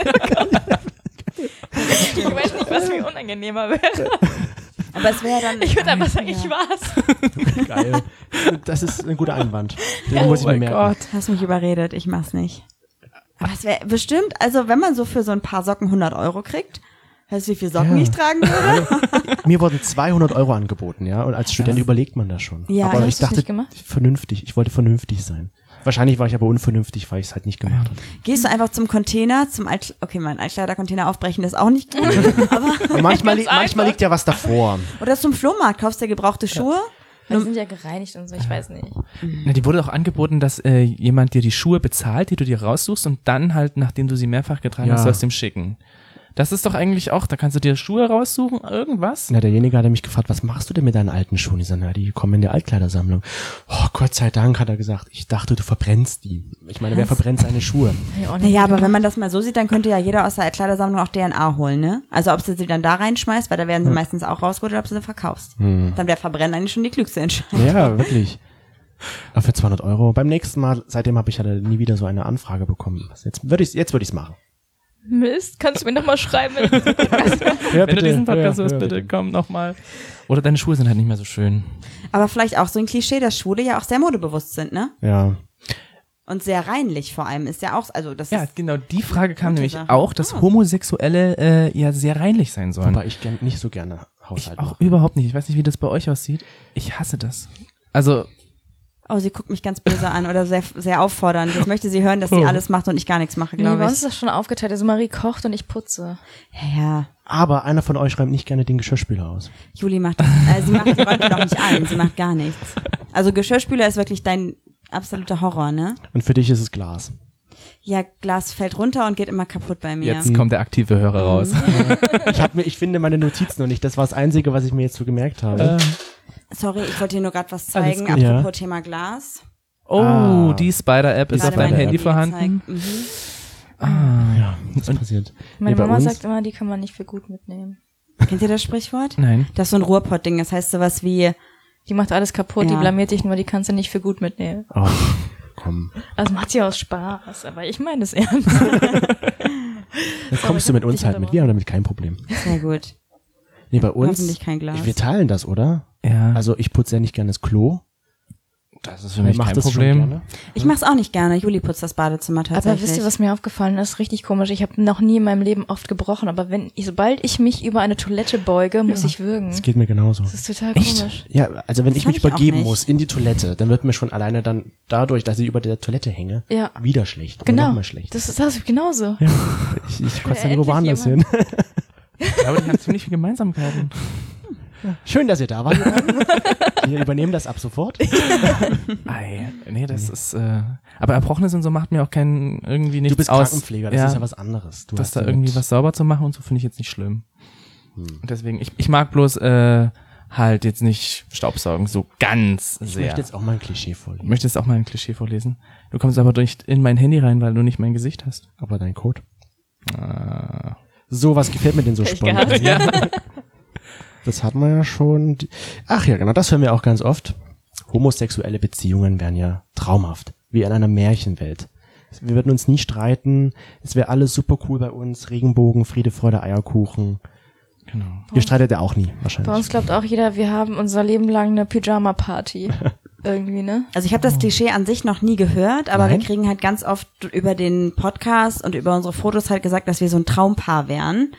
weiß nicht, was mir unangenehmer wäre. Aber es wäre dann. Ich würde einfach sagen, Ja. ich war's. Geil. Das ist ein guter Einwand. Den muss ich mir merken. Hast mich überredet, ich mach's nicht. Aber es wäre bestimmt, also wenn man so für so ein paar Socken 100 Euro kriegt, weißt du, wie viel Socken Ja. ich tragen würde? Mir wurden 200 Euro angeboten, ja. Und als Student überlegt man das schon. Ja, aber hast ich du's dachte, nicht gemacht? vernünftig. Ich wollte vernünftig sein. Wahrscheinlich war ich aber unvernünftig, weil ich es halt nicht gemacht habe. Gehst du einfach zum Container, okay, mein Altkleidercontainer aufbrechen ist auch nicht gut, aber Und manchmal einfach. liegt ja was davor. oder zum Flohmarkt, kaufst dir gebrauchte Schuhe. Die sind ja gereinigt und so, ich weiß nicht. Na, die wurde auch angeboten, dass jemand dir die Schuhe bezahlt, die du dir raussuchst und dann halt, nachdem du sie mehrfach getragen hast, Ja. sollst du ihm schicken. Das ist doch eigentlich auch, da kannst du dir Schuhe raussuchen, irgendwas. Na, derjenige hatte mich gefragt, was machst du denn mit deinen alten Schuhen? Ich sage, na, die kommen in die Altkleidersammlung. Oh, Gott sei Dank, hat er gesagt. Ich dachte, du verbrennst die. Ich meine, wer verbrennt seine Schuhe? Naja, aber wenn man das mal so sieht, dann könnte ja jeder aus der Altkleidersammlung auch DNA holen, ne? Also ob du sie dann da reinschmeißt, weil da werden sie meistens auch rausgeholt, oder ob du sie verkaufst. Dann wäre Verbrennen eigentlich schon die klügste Entscheidung. Ja, wirklich. Aber für 200 Euro. Beim nächsten Mal, seitdem habe ich ja nie wieder so eine Anfrage bekommen. Jetzt würde ich's machen. Mist, kannst du mir nochmal schreiben? Ja, Wenn du diesen Podcast hörst, bitte komm nochmal. Oder deine Schuhe sind halt nicht mehr so schön. Aber vielleicht auch so ein Klischee, dass Schwule ja auch sehr modebewusst sind, ne? Ja. Und sehr reinlich vor allem ist ja auch, also das Ja, ist, genau, die Frage kam Gute nämlich Sache. auch, dass Homosexuelle ja sehr reinlich sein sollen. Aber ich nicht so gerne Haushalt Ich auch machen. überhaupt nicht. Ich weiß nicht, wie das bei euch aussieht. Ich hasse das. Also, oh, sie guckt mich ganz böse an oder sehr, sehr auffordernd. Jetzt möchte sie hören, dass sie alles macht und ich gar nichts mache, Nee, glaube bei uns ich. ist das schon aufgeteilt. Also Marie kocht und ich putze. Ja, Aber einer von euch räumt nicht gerne den Geschirrspüler aus. Juli macht das, sie räumt die doch nicht ein, sie macht gar nichts. Also Geschirrspüler ist wirklich dein absoluter Horror, ne? Und für dich ist es Glas. Ja, Glas fällt runter und geht immer kaputt bei mir. jetzt kommt der aktive Hörer raus. Ich finde meine Notizen noch nicht. Das war das Einzige, was ich mir jetzt so gemerkt habe. Sorry, ich wollte dir nur gerade was Alles zeigen, gut. apropos Ja. Thema Glas. Oh, die Spider-App ist Gerade auf deinem mein Handy vorhanden. gezeigt. Ja, was passiert? Meine bei Mama uns- sagt immer, die kann man nicht für gut mitnehmen. Kennt ihr das Sprichwort? Nein. Das ist so ein Ruhrpott-Ding, das heißt sowas wie, Die macht alles kaputt, die Ja. blamiert dich nur, die kannst du nicht für gut mitnehmen. Oh, komm. Also macht sie aus Spaß, aber ich meine es ernst. Dann kommst du mit uns dich halt mit. unterbrochen. Wir haben damit kein Problem. sehr gut. Nee, bei uns. Hoffentlich kein Glas. Wir teilen das, oder? Ja, Also ich putze ja nicht gerne das Klo. das ist für mich Wer macht kein das schon Problem. gerne? Ich mach's auch nicht gerne. Juli putzt das Badezimmer tatsächlich. Aber wisst ihr, was mir aufgefallen ist? Richtig komisch. Ich habe noch nie in meinem Leben oft gebrochen, aber sobald ich mich über eine Toilette beuge, muss ich würgen. Das geht mir genauso. Das ist total komisch. Ja, also wenn ich kann mich ich auch übergeben nicht. muss in die Toilette, dann wird mir schon alleine dann dadurch, dass ich über der Toilette hänge, Ja. wieder schlecht. Genau. Nochmal schlecht. Das ist genauso. Ich kotze dann endlich irgendwo woanders hin. Ich glaube, die haben ziemlich viele Gemeinsamkeiten. Schön, dass ihr da wart. Wir übernehmen das ab sofort. Ei, nee, das ist, aber Erbrochenes und so macht mir auch irgendwie nichts Du bist aus. Krankenpfleger, das ist ja was anderes. Du Das hast da ja irgendwie mit- was sauber zu machen und so finde ich jetzt nicht schlimm. Und deswegen, ich mag bloß halt jetzt nicht Staubsaugen so ganz Ich sehr. möchte jetzt auch mal ein Klischee vorlesen. Möchtest auch mal ein Klischee vorlesen? Du kommst aber nicht in mein Handy rein, weil du nicht mein Gesicht hast. Aber dein Code. So, was gefällt mir denn so spontan? Das hatten wir ja schon. Ach ja, genau, das hören wir auch ganz oft. Homosexuelle Beziehungen wären ja traumhaft. Wie in einer Märchenwelt. Wir würden uns nie streiten. Es wäre alles super cool bei uns. Regenbogen, Friede, Freude, Eierkuchen. Genau. Ihr streitet ja auch nie, Bei wahrscheinlich. uns glaubt auch jeder, wir haben unser Leben lang eine Pyjama-Party. Irgendwie, ne? Also ich habe das Klischee an sich noch nie gehört, aber Nein? wir kriegen halt ganz oft über den Podcast und über unsere Fotos halt gesagt, dass wir so ein Traumpaar wären.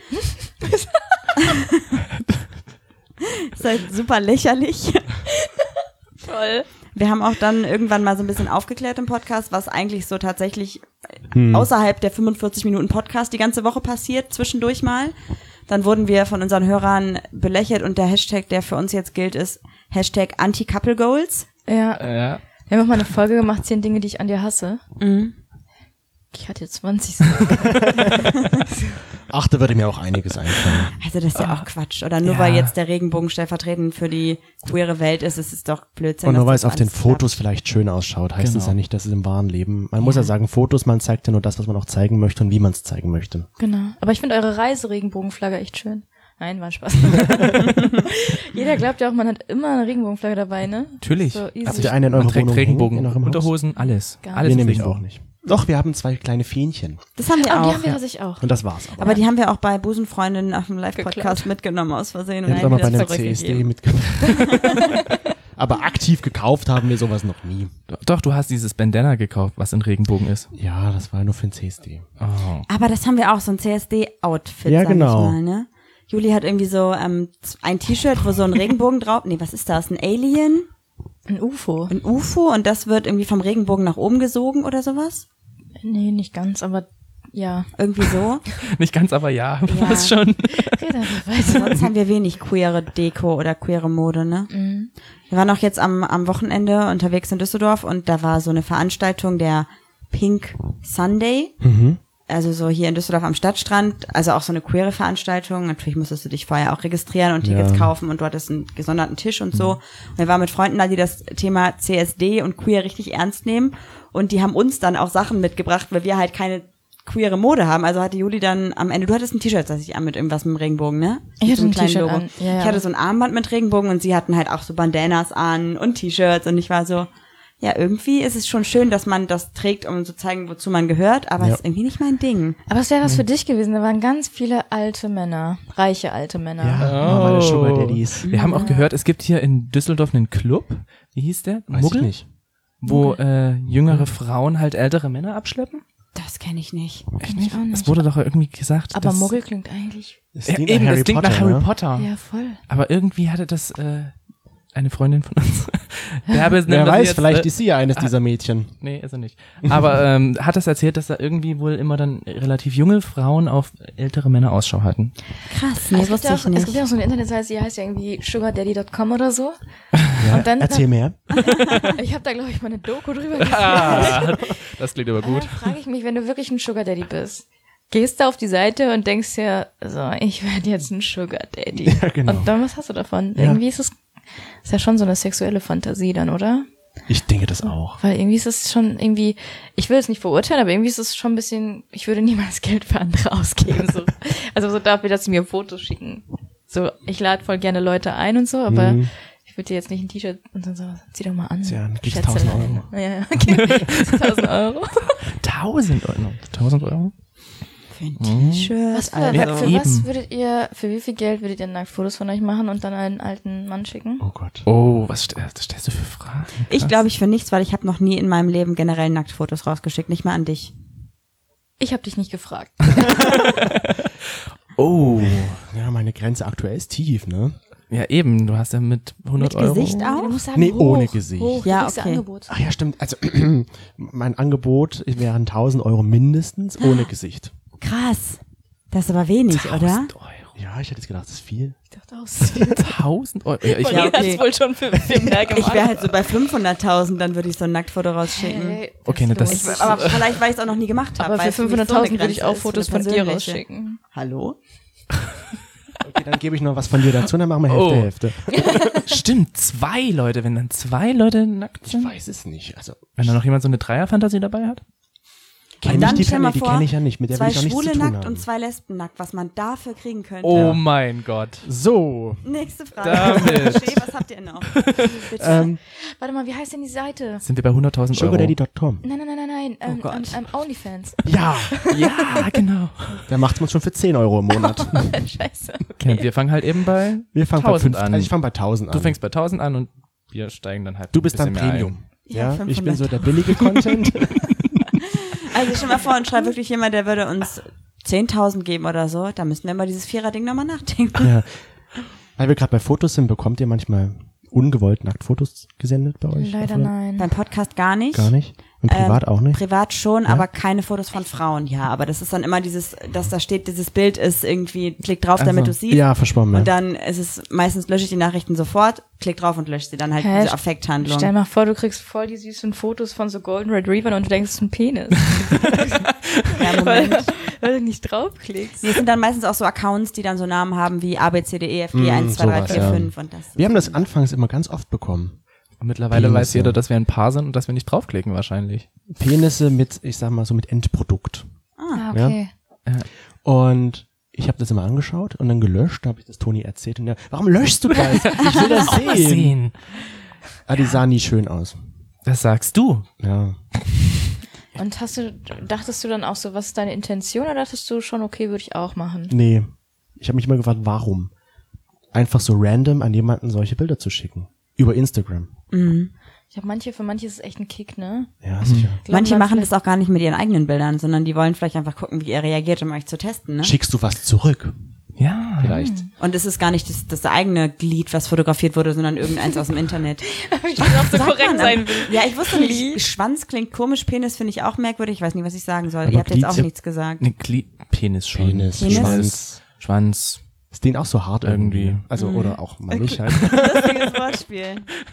Ist halt super lächerlich. Toll. Wir haben auch dann irgendwann mal so ein bisschen aufgeklärt im Podcast, was eigentlich so tatsächlich außerhalb der 45 Minuten Podcast die ganze Woche passiert, zwischendurch mal. Dann wurden wir von unseren Hörern belächelt und der Hashtag, der für uns jetzt gilt, ist Hashtag Anti-Couple-Goals. Ja. Ja. Wir haben auch mal eine Folge gemacht, 10 Dinge, die ich an dir hasse. Mhm. Ich hatte jetzt 20. Ach, da würde mir auch einiges einfallen. Also das ist ja auch Quatsch. Oder nur Ja. weil jetzt der Regenbogen stellvertretend für die queere Welt ist, es ist doch Blödsinn. Und nur dass weil das es auf den alles Fotos vielleicht schön ausschaut, heißt es Genau. ja nicht, dass es im wahren Leben. Man muss ja sagen, Fotos, man zeigt ja nur das, was man auch zeigen möchte und wie man es zeigen möchte. Genau. Aber ich finde eure Reiseregenbogenflagge echt schön. Nein, war ein Spaß. Jeder glaubt ja auch, man hat immer eine Regenbogenflagge dabei, ne? Natürlich. So easy. Habt ihr eine in eurer Man trägt Wohnung Regenbogen, hängen, in eurem Haus? Unterhosen, alles. Gar Alles Wir ist nämlich Regenbogen. auch nicht. Doch, wir haben 2 kleine Fähnchen. Das haben wir Ah, die auch. haben wir sich auch. Und das war's aber. Aber die haben wir auch bei Busenfreundinnen auf dem Geklaut. Live-Podcast mitgenommen aus Versehen. Wir haben doch mal bei wieder einem zurückgegeben. CSD mitgenommen. Aber aktiv gekauft haben wir sowas noch nie. Doch, du hast dieses Bandana gekauft, was in Regenbogen ist. Ja, das war nur für den CSD. Oh. Aber das haben wir auch, so ein CSD-Outfit, Ja, sag genau. ich mal, ne? Juli hat irgendwie so ein T-Shirt, wo so ein Regenbogen drauf, nee, was ist das, ein Alien, Ein UFO. ein UFO und das wird irgendwie vom Regenbogen nach oben gesogen oder sowas? Nee, nicht ganz, aber ja. Irgendwie so. Nicht ganz, aber ja, Ja. fast schon. Red einfach weiter. Sonst haben wir wenig queere Deko oder queere Mode, ne? Mhm. Wir waren auch jetzt am Wochenende unterwegs in Düsseldorf und da war so eine Veranstaltung, der Pink Sunday. Also so hier in Düsseldorf am Stadtstrand, also auch so eine queere Veranstaltung. Natürlich musstest du dich vorher auch registrieren und Tickets Ja. kaufen und du hattest einen gesonderten Tisch und so. Und wir waren mit Freunden da, die das Thema CSD und queer richtig ernst nehmen und die haben uns dann auch Sachen mitgebracht, weil wir halt keine queere Mode haben. Also hatte Juli dann am Ende, du hattest ein T-Shirt, das ich an mit irgendwas mit dem Regenbogen, ne? Ich Mit hatte so einem ein kleinen T-Shirt Logo. an, ja, ja. Ich hatte so ein Armband mit Regenbogen und sie hatten halt auch so Bandanas an und T-Shirts und ich war so, ja, irgendwie ist es schon schön, dass man das trägt, um zu zeigen, wozu man gehört, aber Ja. es ist irgendwie nicht mein Ding. Aber es wäre was für dich gewesen. Da waren ganz viele alte Männer. Reiche alte Männer. Ja, meine Sugar Daddies. Wir haben auch gehört, es gibt hier in Düsseldorf einen Club. Wie hieß der? Weiß Muggel? ich nicht. Wo jüngere Frauen halt ältere Männer abschleppen? Das kenne ich nicht. Echt ich auch nicht. Es wurde doch irgendwie gesagt. Aber dass- Muggel klingt eigentlich. Es Ja, klingt eben, nach das klingt nach Harry ne? Potter. Ja, voll. Aber irgendwie hatte das eine Freundin von uns. Bärbel Wer nennt das weiß, jetzt, vielleicht ist sie ja eines dieser Mädchen. Nee, ist er nicht. Aber hat das erzählt, dass da irgendwie wohl immer dann relativ junge Frauen auf ältere Männer Ausschau hatten. Krass, nee, Es gibt wusste ja ich auch, es gibt nicht. ja auch so eine Internetseite, die heißt ja irgendwie sugardaddy.com oder so. Ja, Und dann- erzähl mehr. Ich habe da, glaube ich, mal eine Doku drüber gesehen. Das klingt aber Und dann frage ich mich, wenn du wirklich ein Sugar Daddy bist, gehst du auf die Seite und denkst dir, so, ich werde jetzt ein Sugar Daddy. Ja, genau. Und dann, was hast du davon? Ja. Irgendwie ist ja schon so eine sexuelle Fantasie dann, oder? Ich denke das auch. Weil irgendwie ist es schon irgendwie, ich will es nicht verurteilen, aber irgendwie ist es schon ein bisschen, ich würde niemals Geld für andere ausgeben. So. Also so darf mir, dass sie mir Fotos schicken. So, ich lade voll gerne Leute ein und so, aber ich würde dir jetzt nicht ein T-Shirt und dann so, zieh doch mal an. Ja, dann gibt's Schätzelein. 1.000 Euro. Ja, okay. 1.000 Euro. 1000 Euro. 1000 Euro? Für ein T-Shirt. Was für, Ja, für eben. was würdet ihr, für wie viel Geld würdet ihr Nacktfotos von euch machen und dann einen alten Mann schicken? Oh Gott. Oh, was stellst du für Fragen? Ich glaube, ich für nichts, weil ich habe noch nie in meinem Leben generell Nacktfotos rausgeschickt, nicht mal an dich. Ich habe dich nicht gefragt. Oh. Ja, meine Grenze aktuell ist tief, ne? Ja, eben. Du hast ja mit 100 Mit Euro. Gesicht Du auch? musst sagen, Nee, hoch, ohne Gesicht. Hoch, Ja, du kriegst okay. Angebot. Ach ja, stimmt. Also, mein Angebot wären 1.000 Euro mindestens ohne Gesicht. Krass. Das ist aber wenig, oder? 1000 Euro. Ja, ich hätte jetzt gedacht, das ist viel. Ich dachte auch, das ist viel. 1000 Euro. Ja, Ja, okay. wohl schon für mehr gemacht. Ich wäre halt so bei 500.000, dann würde ich so ein Nacktfoto rausschicken. Hey, Okay, ne, das- lohnt sich. Aber vielleicht, weil ich es auch noch nie gemacht habe. Aber weil für es für mich so 500.000 eine würde ich Grenze auch ist, Fotos so eine von dir persönliche. rausschicken. Hallo? Okay, dann gebe ich noch was von dir dazu, dann machen wir Hälfte, Oh. Hälfte. Stimmt, 2 Leute, wenn dann 2 Leute nackt Ich sind. weiß es nicht. Also, Wenn da noch jemand so eine Dreierfantasie dabei hat? Und dann die stell mal die vor, kenne ich ja nicht. Mit der will 2 ich auch nichts Schwule zu tun nackt haben. und 2 Lesben nackt, was man dafür kriegen könnte. Oh mein Gott. So, Nächste Frage. Damit. Shea, was habt ihr noch? Bitte. Warte mal, wie heißt denn die Seite? Sind wir bei 100.000 Euro? sugardaddy.com. Nein. Oh Gott. OnlyFans. Ja, Ja, genau. der macht man schon für 10 Euro im Monat. Scheiße. Ja, wir fangen halt eben bei Wir fangen bei 1000 5 an. Also ich fange bei 1000 an. Du fängst bei 1000 an und wir steigen dann halt Du ein bist dann bisschen mehr Premium. Ja, Ja, ich bin 500. so der billige Content. Also stell mal vor, und schreibt wirklich jemand, der würde uns 10.000 geben oder so, da müssten wir mal dieses Vierer-Ding nochmal nachdenken. Ja. Weil wir gerade bei Fotos sind, bekommt ihr manchmal ungewollt Nacktfotos gesendet bei euch? Leider Oder? nein. Beim Podcast gar nicht. Gar nicht? Und privat auch nicht? Privat schon, aber keine Fotos von Frauen, ja. Aber das ist dann immer dieses, dass da steht, dieses Bild ist irgendwie, klick drauf, damit du Also, siehst. Ja, verschwommen. Und Ja. dann ist es, meistens lösche ich die Nachrichten sofort, klick drauf und lösche sie. Dann halt Hä? diese Affekthandlung. Stell mal vor, du kriegst voll die süßen Fotos von so Golden Retrievern und du denkst, es ist ein Penis. Ja, weil, Moment. weil du nicht draufklickst. Nee, es sind dann meistens auch so Accounts, die dann so Namen haben wie ABCDEFG 1, 2, 3, sowas, 4, ja. 5 und das. Wir haben das anfangs immer ganz oft bekommen. Und mittlerweile Penisse. weiß jeder, dass wir ein Paar sind und dass wir nicht draufklicken wahrscheinlich. Penisse mit, ich sag mal so mit Endprodukt. Ah, okay. Und ich habe das immer angeschaut und dann gelöscht, da habe ich das Toni erzählt und der, warum löschst du das? Ich will das sehen. Ah, die sahen nie schön aus. Das sagst du. Ja. Und dachtest du dann auch so, was ist deine Intention, oder dachtest du schon, okay, würde ich auch machen? Nee. Ich habe mich immer gefragt, warum? Einfach so random an jemanden solche Bilder zu schicken. Über Instagram. Ich glaube, für manche ist es echt ein Kick, ne? Ja, sicher. Manche man machen vielleicht- das auch gar nicht mit ihren eigenen Bildern, sondern die wollen vielleicht einfach gucken, wie ihr reagiert, um euch zu testen, ne? Schickst du was zurück? Ja. Vielleicht. Und es ist gar nicht das eigene Glied, was fotografiert wurde, sondern irgendeins aus dem Internet. Ich will auch so Sagt korrekt man, sein will. Ja, ich wusste nicht. Schwanz klingt komisch, Penis finde ich auch merkwürdig. Ich weiß nicht, was ich sagen soll. Aber Ihr habt jetzt Glied- auch nichts gesagt. Ne, Penis schon. Penis, Penis? Schwanz. Schwanz. Ist den auch so hart irgendwie. Irgendwie. Also, oder auch mal nicht halt. Lustiges Wortspiel.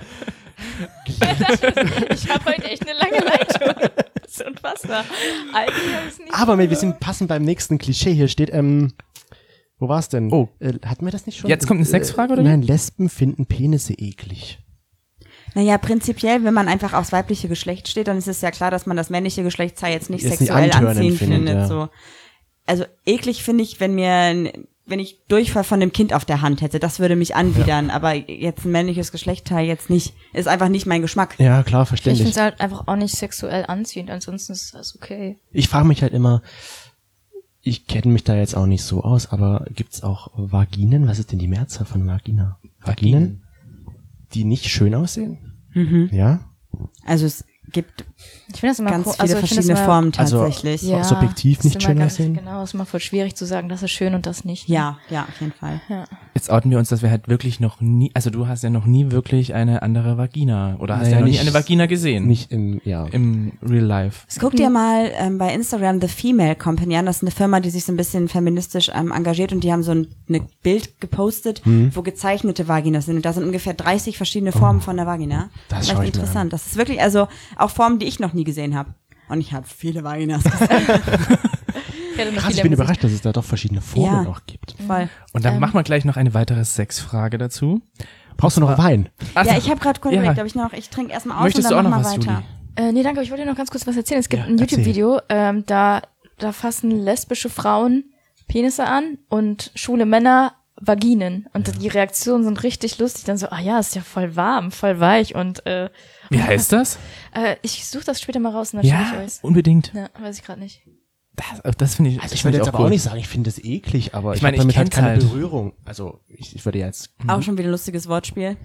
Ich habe heute echt eine lange Leitung. Das ist unfassbar. Eigentlich habe ich es nicht. Aber wir sind passend beim nächsten Klischee. Hier steht, wo war's denn? Oh. Hatten wir das nicht schon? Jetzt kommt eine Sexfrage, oder wie? Nein, Lesben finden Penisse eklig. Naja, prinzipiell, wenn man einfach aufs weibliche Geschlecht steht, dann ist es ja klar, dass man das männliche Geschlechtsteil jetzt nicht Jetzt nicht sexuell antörnend anziehend findet, findet. ja. So. Also eklig finde ich, wenn ich Durchfall von dem Kind auf der Hand hätte, das würde mich anwidern. Aber jetzt ein männliches Geschlechtsteil jetzt nicht, ist einfach nicht mein Geschmack. Ja, klar, Ich finde verständlich. es halt einfach auch nicht sexuell anziehend, ansonsten ist das okay. Ich frage mich halt immer, ich kenne mich da jetzt auch nicht so aus, aber gibt's auch Vaginen? Was ist denn die Mehrzahl von Vagina? Vaginen? Die nicht schön aussehen? Ja? Also es gibt Ich finde das immer ganz co- viele also ich finde verschiedene das immer- Formen Also- tatsächlich. Ja, subjektiv ist nicht immer schön ganz, aussehen? Genau, ist immer voll schwierig zu sagen, das ist schön und das nicht. Ja, auf jeden Fall. Jetzt outen wir uns, dass wir halt wirklich noch nie, also du hast ja noch nie wirklich eine andere Vagina oder hast Naja, ja noch nie nicht- eine Vagina gesehen. Nicht im, ja. Im Real Life. Guck dir mal bei Instagram The Female Company an. Das ist eine Firma, die sich so ein bisschen feministisch engagiert und die haben so ein Bild gepostet, wo gezeichnete Vaginas sind. Und da sind ungefähr 30 verschiedene Formen von der Vagina. Das ist schau echt ich mir an. interessant. Das ist wirklich, also auch Formen, die ich noch nie gesehen habe. Und ich habe viele Vaginas gesehen. Ich hätte noch Krass, viele ich bin Musik- überrascht, dass es da doch verschiedene Formen Ja. auch gibt. Voll. Und dann machen wir gleich noch eine weitere Sexfrage dazu. Brauchst du noch Wein? Also, Ja, ich habe gerade kurz ja. überlegt, ob ich trinke erstmal aus Möchtest und du auch dann noch mach mal was, weiter. Juli? Nee, danke, aber ich wollte dir noch ganz kurz was erzählen. Es gibt Ja, ein erzähl. YouTube-Video, da fassen lesbische Frauen Penisse an und schwule Männer Vaginen. Und die Reaktionen sind richtig lustig. Dann so, ja, ist ja voll warm, voll weich. Und Wie heißt das? ich suche das später mal raus und dann schicke ich euch. Unbedingt. Ja, weiß ich gerade nicht. Das finde ich. Also das ich find würde jetzt aber cool. auch nicht sagen, ich finde es eklig, aber Ich ich meine, habe damit ich halt keine kenn's halt. Berührung. Also ich würde jetzt... Auch schon wieder ein lustiges Wortspiel.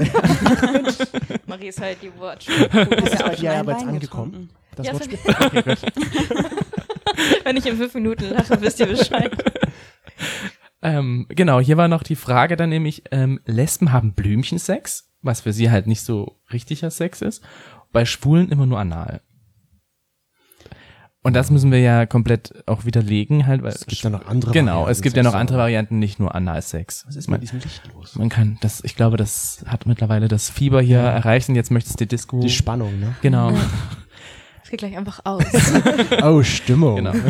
Marie ist halt die Watch. Hast bei dir einen aber jetzt Wein angekommen? getrunken? Das Ja, Wortspiel? Wenn ich in 5 Minuten lache, wisst ihr Bescheid. Genau, hier war noch die Frage dann nämlich, Lesben haben Blümchensex, was für sie halt nicht so richtiger Sex ist, bei Schwulen immer nur anal. Und das müssen wir ja komplett auch widerlegen, halt, weil Es gibt ja noch andere Genau, Varianten, es gibt ja noch Sex, andere aber- Varianten, nicht nur Analsex. Was ist mit diesem Licht los? Man kann das, ich glaube, das hat mittlerweile das Fieber hier erreicht und jetzt möchtest du die Disco. Die Spannung, ne? Genau. Es geht gleich einfach aus. Oh, Stimmung. Genau.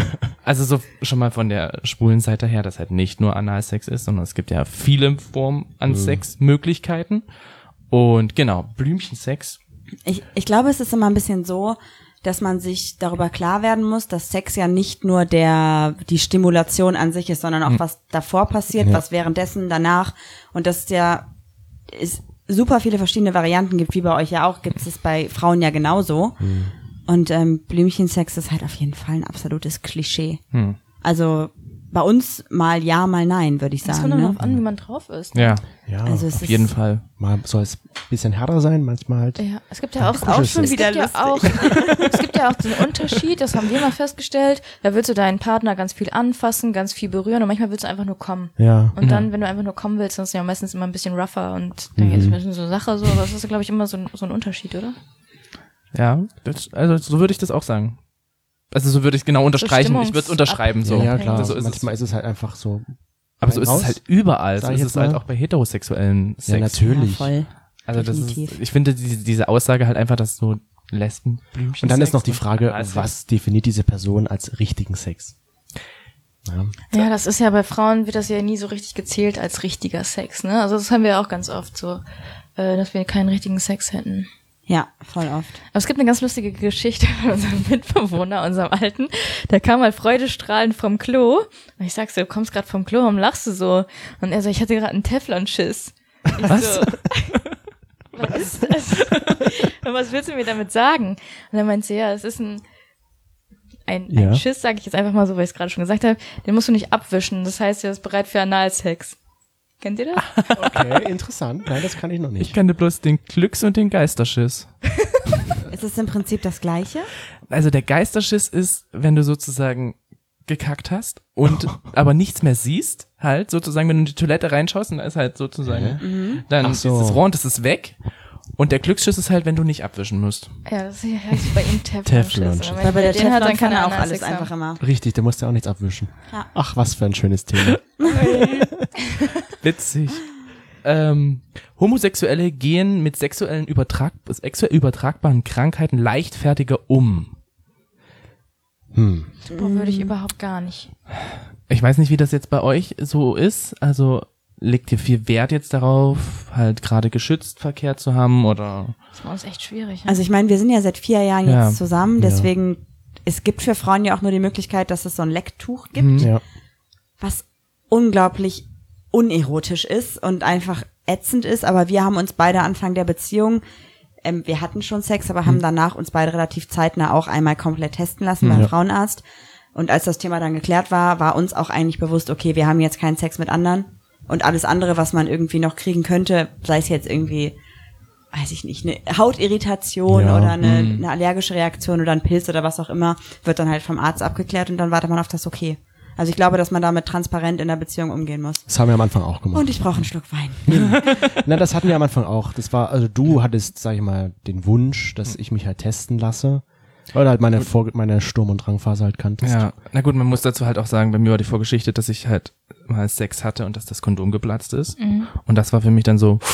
Also so schon mal von der schwulen Seite her, dass halt nicht nur Analsex ist, sondern es gibt ja viele Formen an Sexmöglichkeiten. Und genau, Blümchensex. Ich glaube, es ist immer ein bisschen so, dass man sich darüber klar werden muss, dass Sex ja nicht nur die Stimulation an sich ist, sondern auch was davor passiert, was währenddessen, danach. Und dass es super viele verschiedene Varianten gibt, wie bei euch ja auch, gibt es bei Frauen ja genauso. Und Blümchensex ist halt auf jeden Fall ein absolutes Klischee. Also bei uns mal ja, mal nein, würde ich Das sagen. kommt Ne? darauf an, wie man drauf ist. Ja, Ja, Also es auf ist jeden Fall. mal soll es ein bisschen härter sein, manchmal halt. Ja, es gibt ja auch, Kuschelsex. es gibt ja auch, es gibt ja auch den Unterschied, das haben wir mal festgestellt, da willst du deinen Partner ganz viel anfassen, ganz viel berühren und manchmal willst du einfach nur kommen. Ja. Und dann, wenn du einfach nur kommen willst, dann ist es ja meistens immer ein bisschen rougher und dann ist es ein bisschen so eine Sache so, aber das ist, glaube ich, immer so ein Unterschied, oder? Ja, also so würde ich das auch sagen. Also so würde ich es genau unterstreichen. Ich würde es unterschreiben so. Ja, klar. So ist Manchmal ist es halt einfach so. Aber so ist es halt überall. So Sag ich ist jetzt es halt mal. auch bei heterosexuellen Sex. Ja, natürlich. Ja, voll. Also das ist, Definitiv. ich finde diese Aussage halt einfach, dass so Lesbenblümchen. Und dann ist noch die Frage, Analsex. was definiert diese Person als richtigen Sex? Ja. Ja, das ist ja bei Frauen wird das ja nie so richtig gezählt als richtiger Sex, ne? Also das haben wir auch ganz oft so, dass wir keinen richtigen Sex hätten. Ja, voll oft. Aber es gibt eine ganz lustige Geschichte von unserem Mitbewohner, unserem Alten. Der kam mal freudestrahlend vom Klo. Und ich sag so, du kommst gerade vom Klo, warum lachst du so? Und er so, ich hatte gerade einen Teflonschiss. Was? So, was ist das? Und was willst du mir damit sagen? Und dann meint sie, ja, es ist ein Schiss, sage ich jetzt einfach mal so, weil ich es gerade schon gesagt habe, den musst du nicht abwischen. Das heißt, er ist bereit für Analsex. Kennt ihr das? Okay, interessant. Nein, das kann ich noch Ich nicht. kannte bloß den Glücks- und den Geisterschiss. Ist es im Prinzip das Gleiche? Also der Geisterschiss ist, wenn du sozusagen gekackt hast und aber nichts mehr siehst, halt sozusagen, wenn du in die Toilette reinschaust und da ist halt sozusagen dann Ach so. dieses Rohr und das ist weg. Und der Glücksschiss ist halt, wenn du nicht abwischen musst. Ja, das heißt bei ihm Teflonschiss. Teflonschiss. Und Weil bei der den hat, dann Teflon kann er auch alles Analsex einfach haben. immer. Richtig, der musste auch nichts abwischen. Ja. Ach, was für ein schönes Thema. Witzig. Homosexuelle gehen mit sexuell übertragbaren Krankheiten leichtfertiger um. Boah, würde ich überhaupt gar nicht. Ich weiß nicht, wie das jetzt bei euch so ist. Also legt ihr viel Wert jetzt darauf, halt gerade geschützt Verkehr zu haben oder? Das war uns echt schwierig. Ja? Also ich meine, wir sind ja seit 4 Jahren Ja. jetzt zusammen, deswegen, es gibt für Frauen ja auch nur die Möglichkeit, dass es so ein Lecktuch gibt, Ja. was unglaublich unerotisch ist und einfach ätzend ist, aber wir haben uns beide Anfang der Beziehung, wir hatten schon Sex, aber haben danach uns beide relativ zeitnah auch einmal komplett testen lassen beim Frauenarzt. Und als das Thema dann geklärt war, war uns auch eigentlich bewusst, okay, wir haben jetzt keinen Sex mit anderen und alles andere, was man irgendwie noch kriegen könnte, sei es jetzt irgendwie, weiß ich nicht, eine Hautirritation Ja, oder eine allergische Reaktion oder ein Pilz oder was auch immer, wird dann halt vom Arzt abgeklärt und dann wartet man auf das Okay. Also ich glaube, dass man damit transparent in der Beziehung umgehen muss. Das haben wir am Anfang auch gemacht. Und ich brauche einen Schluck Wein. Na, das hatten wir am Anfang auch. Das war, also du hattest, sag ich mal, den Wunsch, dass ich mich halt testen lasse. Oder halt meine Sturm- und Drangphase halt kanntest. Ja, na gut, man muss dazu halt auch sagen, bei mir war die Vorgeschichte, dass ich halt mal Sex hatte und dass das Kondom geplatzt ist. Und das war für mich dann so,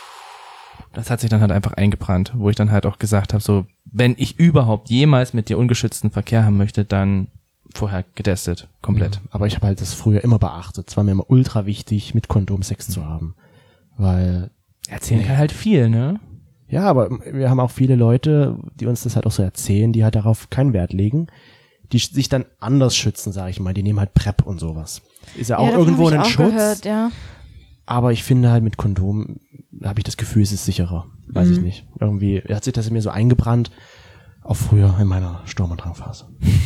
das hat sich dann halt einfach eingebrannt, wo ich dann halt auch gesagt habe, so, wenn ich überhaupt jemals mit dir ungeschützten Verkehr haben möchte, dann vorher getestet, komplett. Aber ich habe halt das früher immer beachtet. Es war mir immer ultra wichtig, mit Kondom Sex zu haben. Weil, Erzählen kann halt viel, ne? ja, aber wir haben auch viele Leute, die uns das halt auch so erzählen, die halt darauf keinen Wert legen, die sich dann anders schützen, sage ich mal. Die nehmen halt PrEP und sowas. Ist ja auch davon irgendwo hab ich ein auch Schutz. Gehört, ja. Aber ich finde halt mit Kondom, habe ich das Gefühl, es ist sicherer. Weiß ich nicht. Irgendwie hat sich das in mir so eingebrannt, auch früher in meiner Sturm- und Drangphase.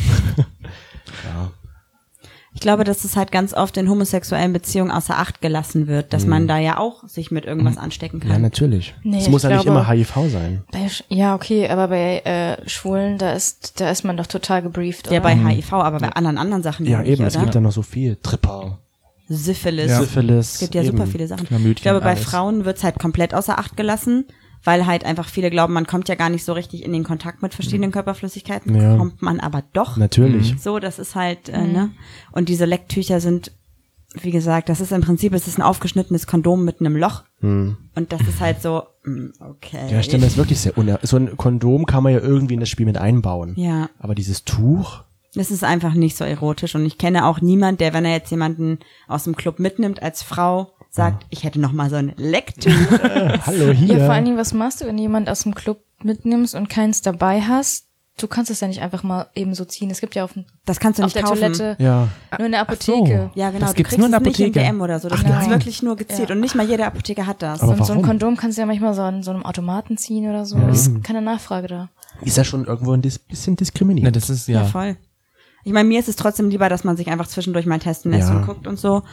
Ja. Ich glaube, dass es halt ganz oft in homosexuellen Beziehungen außer Acht gelassen wird, dass man da ja auch sich mit irgendwas anstecken Ja, kann. natürlich. Nee, Es muss ich ja nicht glaube- immer HIV sein. Ja, okay, aber bei Schwulen, da ist man doch total gebrieft, Ja, oder? bei HIV, aber bei anderen Sachen Ja, nicht, eben. Es oder? gibt ja noch so viel. Tripper, Syphilis. Syphilis. Es gibt ja eben. super viele Sachen. Chlamydien, Ich glaube, bei alles. Frauen wird's halt komplett außer Acht gelassen, weil halt einfach viele glauben, man kommt ja gar nicht so richtig in den Kontakt mit verschiedenen Körperflüssigkeiten, Ja. kommt man aber doch. Natürlich. So, das ist halt, ne? Und diese Lecktücher sind, wie gesagt, das ist im Prinzip, es ist ein aufgeschnittenes Kondom mit einem Loch. Und das ist halt so, okay. Ja, stimmt, das ist wirklich sehr so ein Kondom kann man ja irgendwie in das Spiel mit einbauen. Ja. Aber dieses Tuch, Das ist einfach nicht so erotisch und ich kenne auch niemand, der, wenn er jetzt jemanden aus dem Club mitnimmt als Frau, sagt, ich hätte noch mal so ein Lecktuch. Hallo, hier. Ja, vor allen Dingen, was machst du, wenn du jemand aus dem Club mitnimmst und keins dabei hast? Du kannst es ja nicht einfach mal eben so ziehen. Es gibt ja Das kannst du auf nicht der kaufen. Toilette Ja. nur in der Apotheke. Ja, genau. Das Du gibt's kriegst nur in der es nicht im Apotheke. DM oder so. Das Ach, gibt's nein. wirklich nur gezielt. Ja. Und nicht mal jede Apotheke hat das. Aber So ein warum? Kondom kannst du ja manchmal so an so einem Automaten ziehen oder so. Ja. Ist keine Nachfrage da. Ist ja schon irgendwo ein bisschen diskriminierend. Na, das ist Ja, ja. voll. Ich meine, mir ist es trotzdem lieber, dass man sich einfach zwischendurch mal testen lässt Ja. und guckt und so.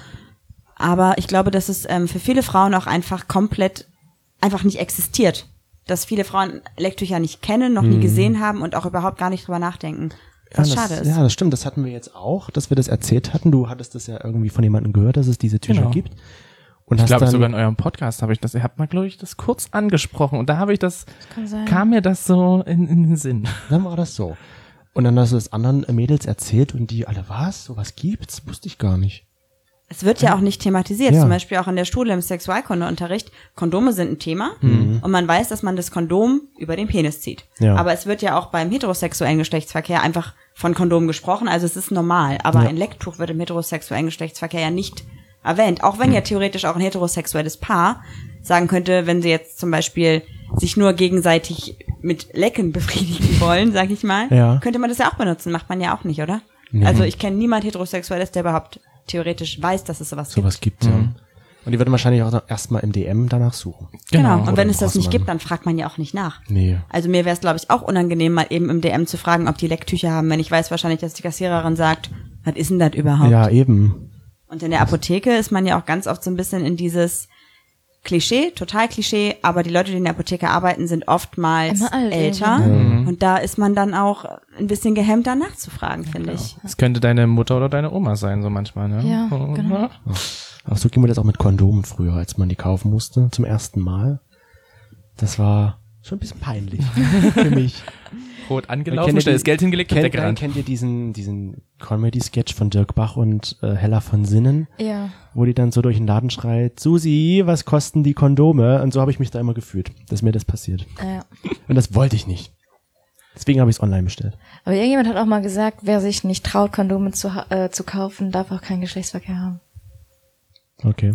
Aber ich glaube, dass es für viele Frauen auch einfach komplett einfach nicht existiert. Dass viele Frauen Lecktücher nicht kennen, noch nie gesehen haben und auch überhaupt gar nicht drüber nachdenken. Was schade ist. Ja, das stimmt. Das hatten wir jetzt auch, dass wir das erzählt hatten. Du hattest das ja irgendwie von jemandem gehört, dass es diese Tücher Genau. gibt. Und Ich hast glaube, dann, sogar in eurem Podcast habe ich das, ihr habt mal, glaube ich, das kurz angesprochen und da habe ich das, Kann sein. kam mir das so in den Sinn. dann war das so. Und dann hast du es anderen Mädels erzählt und die alle, was? Sowas gibt's? Wusste ich gar nicht. Es wird ja auch nicht thematisiert, Ja. zum Beispiel auch in der Schule im Sexualkundeunterricht. Kondome sind ein Thema und man weiß, dass man das Kondom über den Penis zieht. Ja. Aber es wird ja auch beim heterosexuellen Geschlechtsverkehr einfach von Kondom gesprochen, also es ist normal. Aber ein Lecktuch wird im heterosexuellen Geschlechtsverkehr ja nicht erwähnt. Auch wenn ja theoretisch auch ein heterosexuelles Paar sagen könnte, wenn sie jetzt zum Beispiel sich nur gegenseitig mit Lecken befriedigen wollen, sag ich mal, Ja. könnte man das ja auch benutzen. Macht man ja auch nicht, oder? Nee. Also ich kenne niemand Heterosexuelles, der überhaupt theoretisch weiß, dass es sowas gibt. Sowas gibt ja. Und die würden wahrscheinlich auch erstmal im DM danach suchen. Genau. Genau. Und wenn es Oder das nicht Rossmann. gibt, dann fragt man ja auch nicht nach. Nee. Also mir wäre es, glaube ich, auch unangenehm, mal eben im DM zu fragen, ob die Lecktücher haben, wenn ich weiß wahrscheinlich, dass die Kassiererin sagt, was ist denn das überhaupt? Ja, eben. Und in der Apotheke ist man ja auch ganz oft so ein bisschen in dieses Klischee, total Klischee, aber die Leute, die in der Apotheke arbeiten, sind oftmals Immer alt älter. Und da ist man dann auch ein bisschen gehemmt, da nachzufragen, finde ich. Es könnte deine Mutter oder deine Oma sein, so manchmal, ne? Ja, genau. Ach, so ging mir das auch mit Kondomen früher, als man die kaufen musste, zum ersten Mal. Das war schon ein bisschen peinlich für mich. Rot Kennt angelaufen, ihr schnell die- das Geld hingelegt und Kennt, weggerannt. kennt ihr diesen Comedy-Sketch von Dirk Bach und Hella von Sinnen, Ja. wo die dann so durch den Laden schreit, Susi, was kosten die Kondome? Und so habe ich mich da immer gefühlt, dass mir das passiert. Ja. Und das wollte ich nicht. Deswegen habe ich es online bestellt. Aber irgendjemand hat auch mal gesagt, wer sich nicht traut, Kondome zu kaufen, darf auch keinen Geschlechtsverkehr haben. Okay.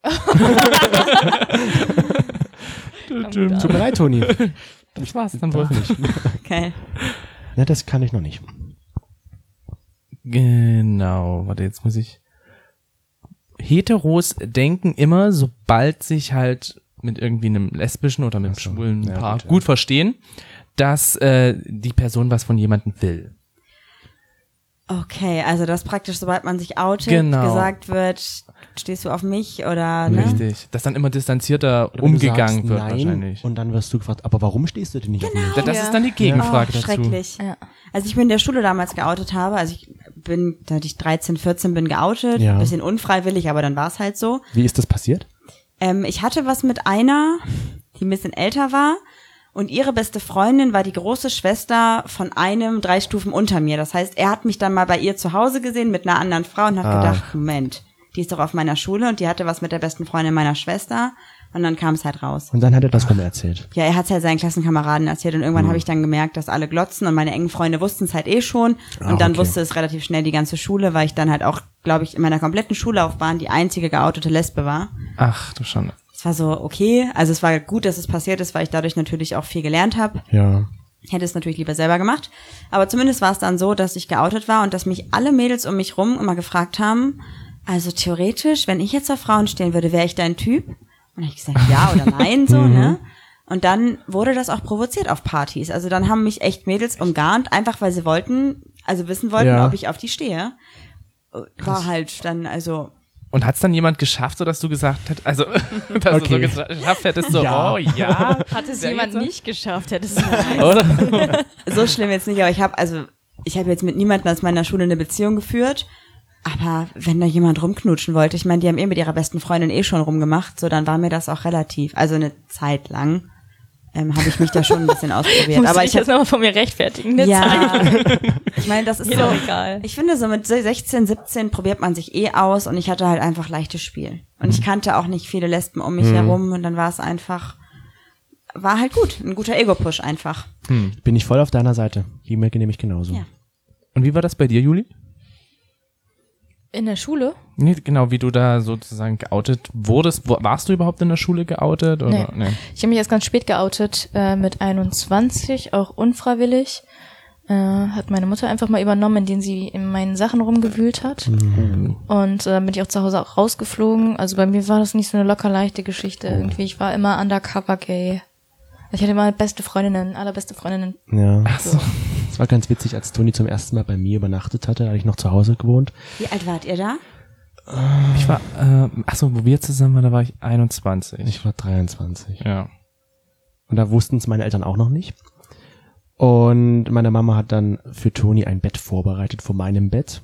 Tut mir leid, Toni. Das war's dann wohl nicht. Okay. Ne, das kann ich noch nicht. Genau, warte, jetzt muss ich. Heteros denken immer, sobald sich halt mit irgendwie einem lesbischen oder mit einem Ach so. schwulen Ja, Paar gut, ja. gut verstehen, dass die Person was von jemandem will. Okay, also das praktisch, sobald man sich outet, Genau. gesagt wird, stehst du auf mich oder, ne? Richtig. Dass dann immer distanzierter Oder wenn du umgegangen sagst wird nein, wahrscheinlich. Und dann wirst du gefragt, aber warum stehst du denn nicht auf mich? Das Ja. ist dann die Gegenfrage Oh, dazu. schrecklich. Ja. Als ich mich in der Schule damals geoutet habe, also ich bin, da ich 13, 14 bin geoutet, Ja. ein bisschen unfreiwillig, aber dann war es halt so. Wie ist das passiert? Ich hatte was mit einer, die ein bisschen älter war und ihre beste Freundin war die große Schwester von einem 3 Stufen unter mir. Das heißt, er hat mich dann mal bei ihr zu Hause gesehen mit einer anderen Frau und hat gedacht, Moment, die ist doch auf meiner Schule und die hatte was mit der besten Freundin meiner Schwester und dann kam es halt raus. Und dann hat er das rum erzählt. Ja, er hat es halt seinen Klassenkameraden erzählt und irgendwann habe ich dann gemerkt, dass alle glotzen und meine engen Freunde wussten es halt eh schon und dann okay. wusste es relativ schnell die ganze Schule, weil ich dann halt auch, glaube ich, in meiner kompletten Schullaufbahn die einzige geoutete Lesbe war. Ach, du schon. Es war so, okay, also es war gut, dass es passiert ist, weil ich dadurch natürlich auch viel gelernt habe. Ja. Ich hätte es natürlich lieber selber gemacht, aber zumindest war es dann so, dass ich geoutet war und dass mich alle Mädels um mich rum immer gefragt haben, also theoretisch, wenn ich jetzt auf Frauen stehen würde, wäre ich dein Typ? Und dann habe ich gesagt, ja oder nein, so, ne? Und dann wurde das auch provoziert auf Partys. Also dann haben mich echt Mädels umgarnt, einfach weil sie wollten, also wissen wollten, Ja. ob ich auf die stehe. War halt dann, also, Und hat's dann jemand geschafft, so dass du gesagt hast, also, dass Okay. du so geschafft hättest, so, Ja. oh ja. Hat es Wer jemand jetzt? nicht geschafft, hätte es sein. Oder? so schlimm jetzt nicht, aber ich habe jetzt mit niemandem aus meiner Schule eine Beziehung geführt. Aber wenn da jemand rumknutschen wollte, ich meine, die haben mit ihrer besten Freundin schon rumgemacht, so dann war mir das auch relativ, also eine Zeit lang habe ich mich da schon ein bisschen ausprobiert. Muss Aber ich ich jetzt habe nochmal von mir rechtfertigen. Eine Zeit. ja, ich meine, das ist Mir so, doch egal. ich finde so mit 16, 17 probiert man sich eh aus und ich hatte halt einfach leichtes Spiel. Und ich kannte auch nicht viele Lesben um mich herum und dann war es einfach, war halt gut, ein guter Ego-Push einfach. Bin ich voll auf deiner Seite. Ging mir nämlich genauso. Ja. Und wie war das bei dir, Juli? In der Schule? Nee, genau, wie du da sozusagen geoutet wurdest. Warst du überhaupt in der Schule geoutet? Oder? Nee. Ich habe mich erst ganz spät geoutet, mit 21, auch unfreiwillig. Hat meine Mutter einfach mal übernommen, indem sie in meinen Sachen rumgewühlt hat. Und bin ich auch zu Hause auch rausgeflogen. Also bei mir war das nicht so eine locker leichte Geschichte irgendwie. Ich war immer undercover gay. Ich hatte immer allerbeste Freundinnen. Ja. Ach so. Das war ganz witzig, als Toni zum ersten Mal bei mir übernachtet hatte, hatte ich noch zu Hause gewohnt. Wie alt wart ihr da? Ich war, wo wir zusammen waren, da war ich 21. Ich war 23. Ja. Und da wussten es meine Eltern auch noch nicht. Und meine Mama hat dann für Toni ein Bett vorbereitet vor meinem Bett.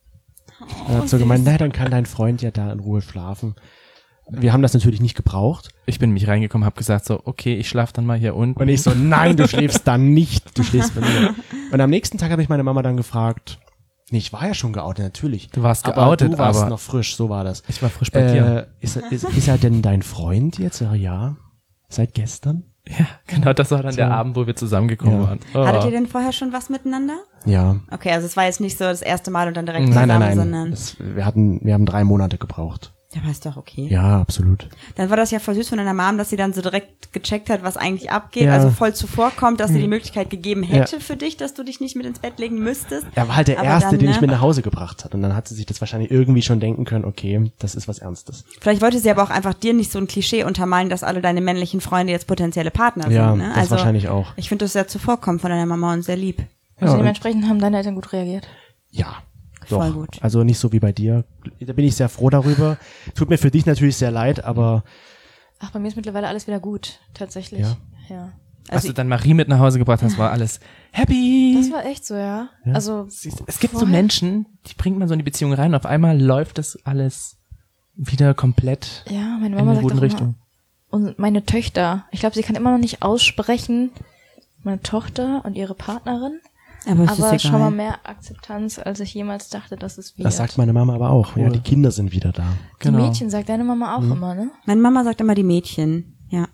Und hat so gemeint, naja, dann kann dein Freund ja da in Ruhe schlafen. Wir haben das natürlich nicht gebraucht. Ich bin mich reingekommen, habe gesagt so, okay, ich schlafe dann mal hier unten. Und ich so, nein, du schläfst dann nicht. Du schläfst bei mir. Und am nächsten Tag habe ich meine Mama dann gefragt, nee, ich war ja schon geoutet, natürlich. Du warst aber geoutet, du warst aber noch frisch, so war das. Ich war frisch bei dir. Ist er denn dein Freund jetzt? Ja. Seit gestern? Ja, genau, das war dann der Abend, wo wir zusammengekommen waren. Oh. Hattet ihr denn vorher schon was miteinander? Ja. Okay, also es war jetzt nicht so das erste Mal und dann direkt Nein, zusammen, sondern... Wir haben 3 Monate gebraucht. Ja, aber ist doch okay. Ja, absolut. Dann war das ja voll süß von deiner Mom, dass sie dann so direkt gecheckt hat, was eigentlich abgeht. Ja. Also voll zuvorkommt, dass sie die Möglichkeit gegeben hätte für dich, dass du dich nicht mit ins Bett legen müsstest. Er war halt der Aber Erste, dann, den ich mit nach Hause gebracht hat. Und dann hat sie sich das wahrscheinlich irgendwie schon denken können, okay, das ist was Ernstes. Vielleicht wollte sie aber auch einfach dir nicht so ein Klischee untermalen, dass alle deine männlichen Freunde jetzt potenzielle Partner Ja, sind. Ne? das wahrscheinlich auch. Ich finde das sehr zuvorkommend von deiner Mama und sehr lieb. Also Ja, dementsprechend haben deine Eltern gut reagiert. Ja, Voll doch. gut. Also nicht so wie bei dir. Da bin ich sehr froh darüber. Tut mir für dich natürlich sehr leid, aber Ach, bei mir ist mittlerweile alles wieder gut, tatsächlich. Ja. Ja. Als du dann Marie mit nach Hause gebracht hast, war alles happy. Das war echt so, ja. Also Es gibt so Menschen, die bringt man so in die Beziehung rein und auf einmal läuft das alles wieder komplett ja, meine in Mama eine sagt gute auch Richtung. immer, und meine Töchter, ich glaube, sie kann immer noch nicht aussprechen, meine Tochter und ihre Partnerin, Aber es aber ist schon mal egal. mehr Akzeptanz, als ich jemals dachte, dass es wird. das sagt meine Mama aber auch. Ja, die Kinder sind wieder da. Die Mädchen sagt deine Mama auch immer, ne? Meine Mama sagt immer die Mädchen, ja.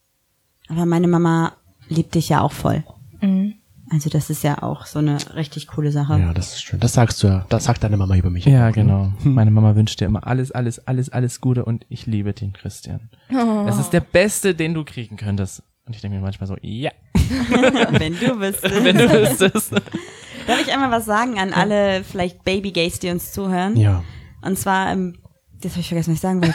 Aber meine Mama liebt dich ja auch voll. Mhm. Also das ist ja auch so eine richtig coole Sache. Ja, das ist schön. Das sagst du ja. Das sagt deine Mama über mich. Ja, auch, ne? genau. Meine Mama wünscht dir immer alles Gute und ich liebe den Christian. Das ist der Beste, den du kriegen könntest. Und ich denke mir manchmal so, ja, Wenn du wüsstest. wenn du wüsstest. Darf ich einmal was sagen an alle vielleicht Baby-Gays, die uns zuhören? Ja. Und zwar, jetzt habe ich vergessen, was ich sagen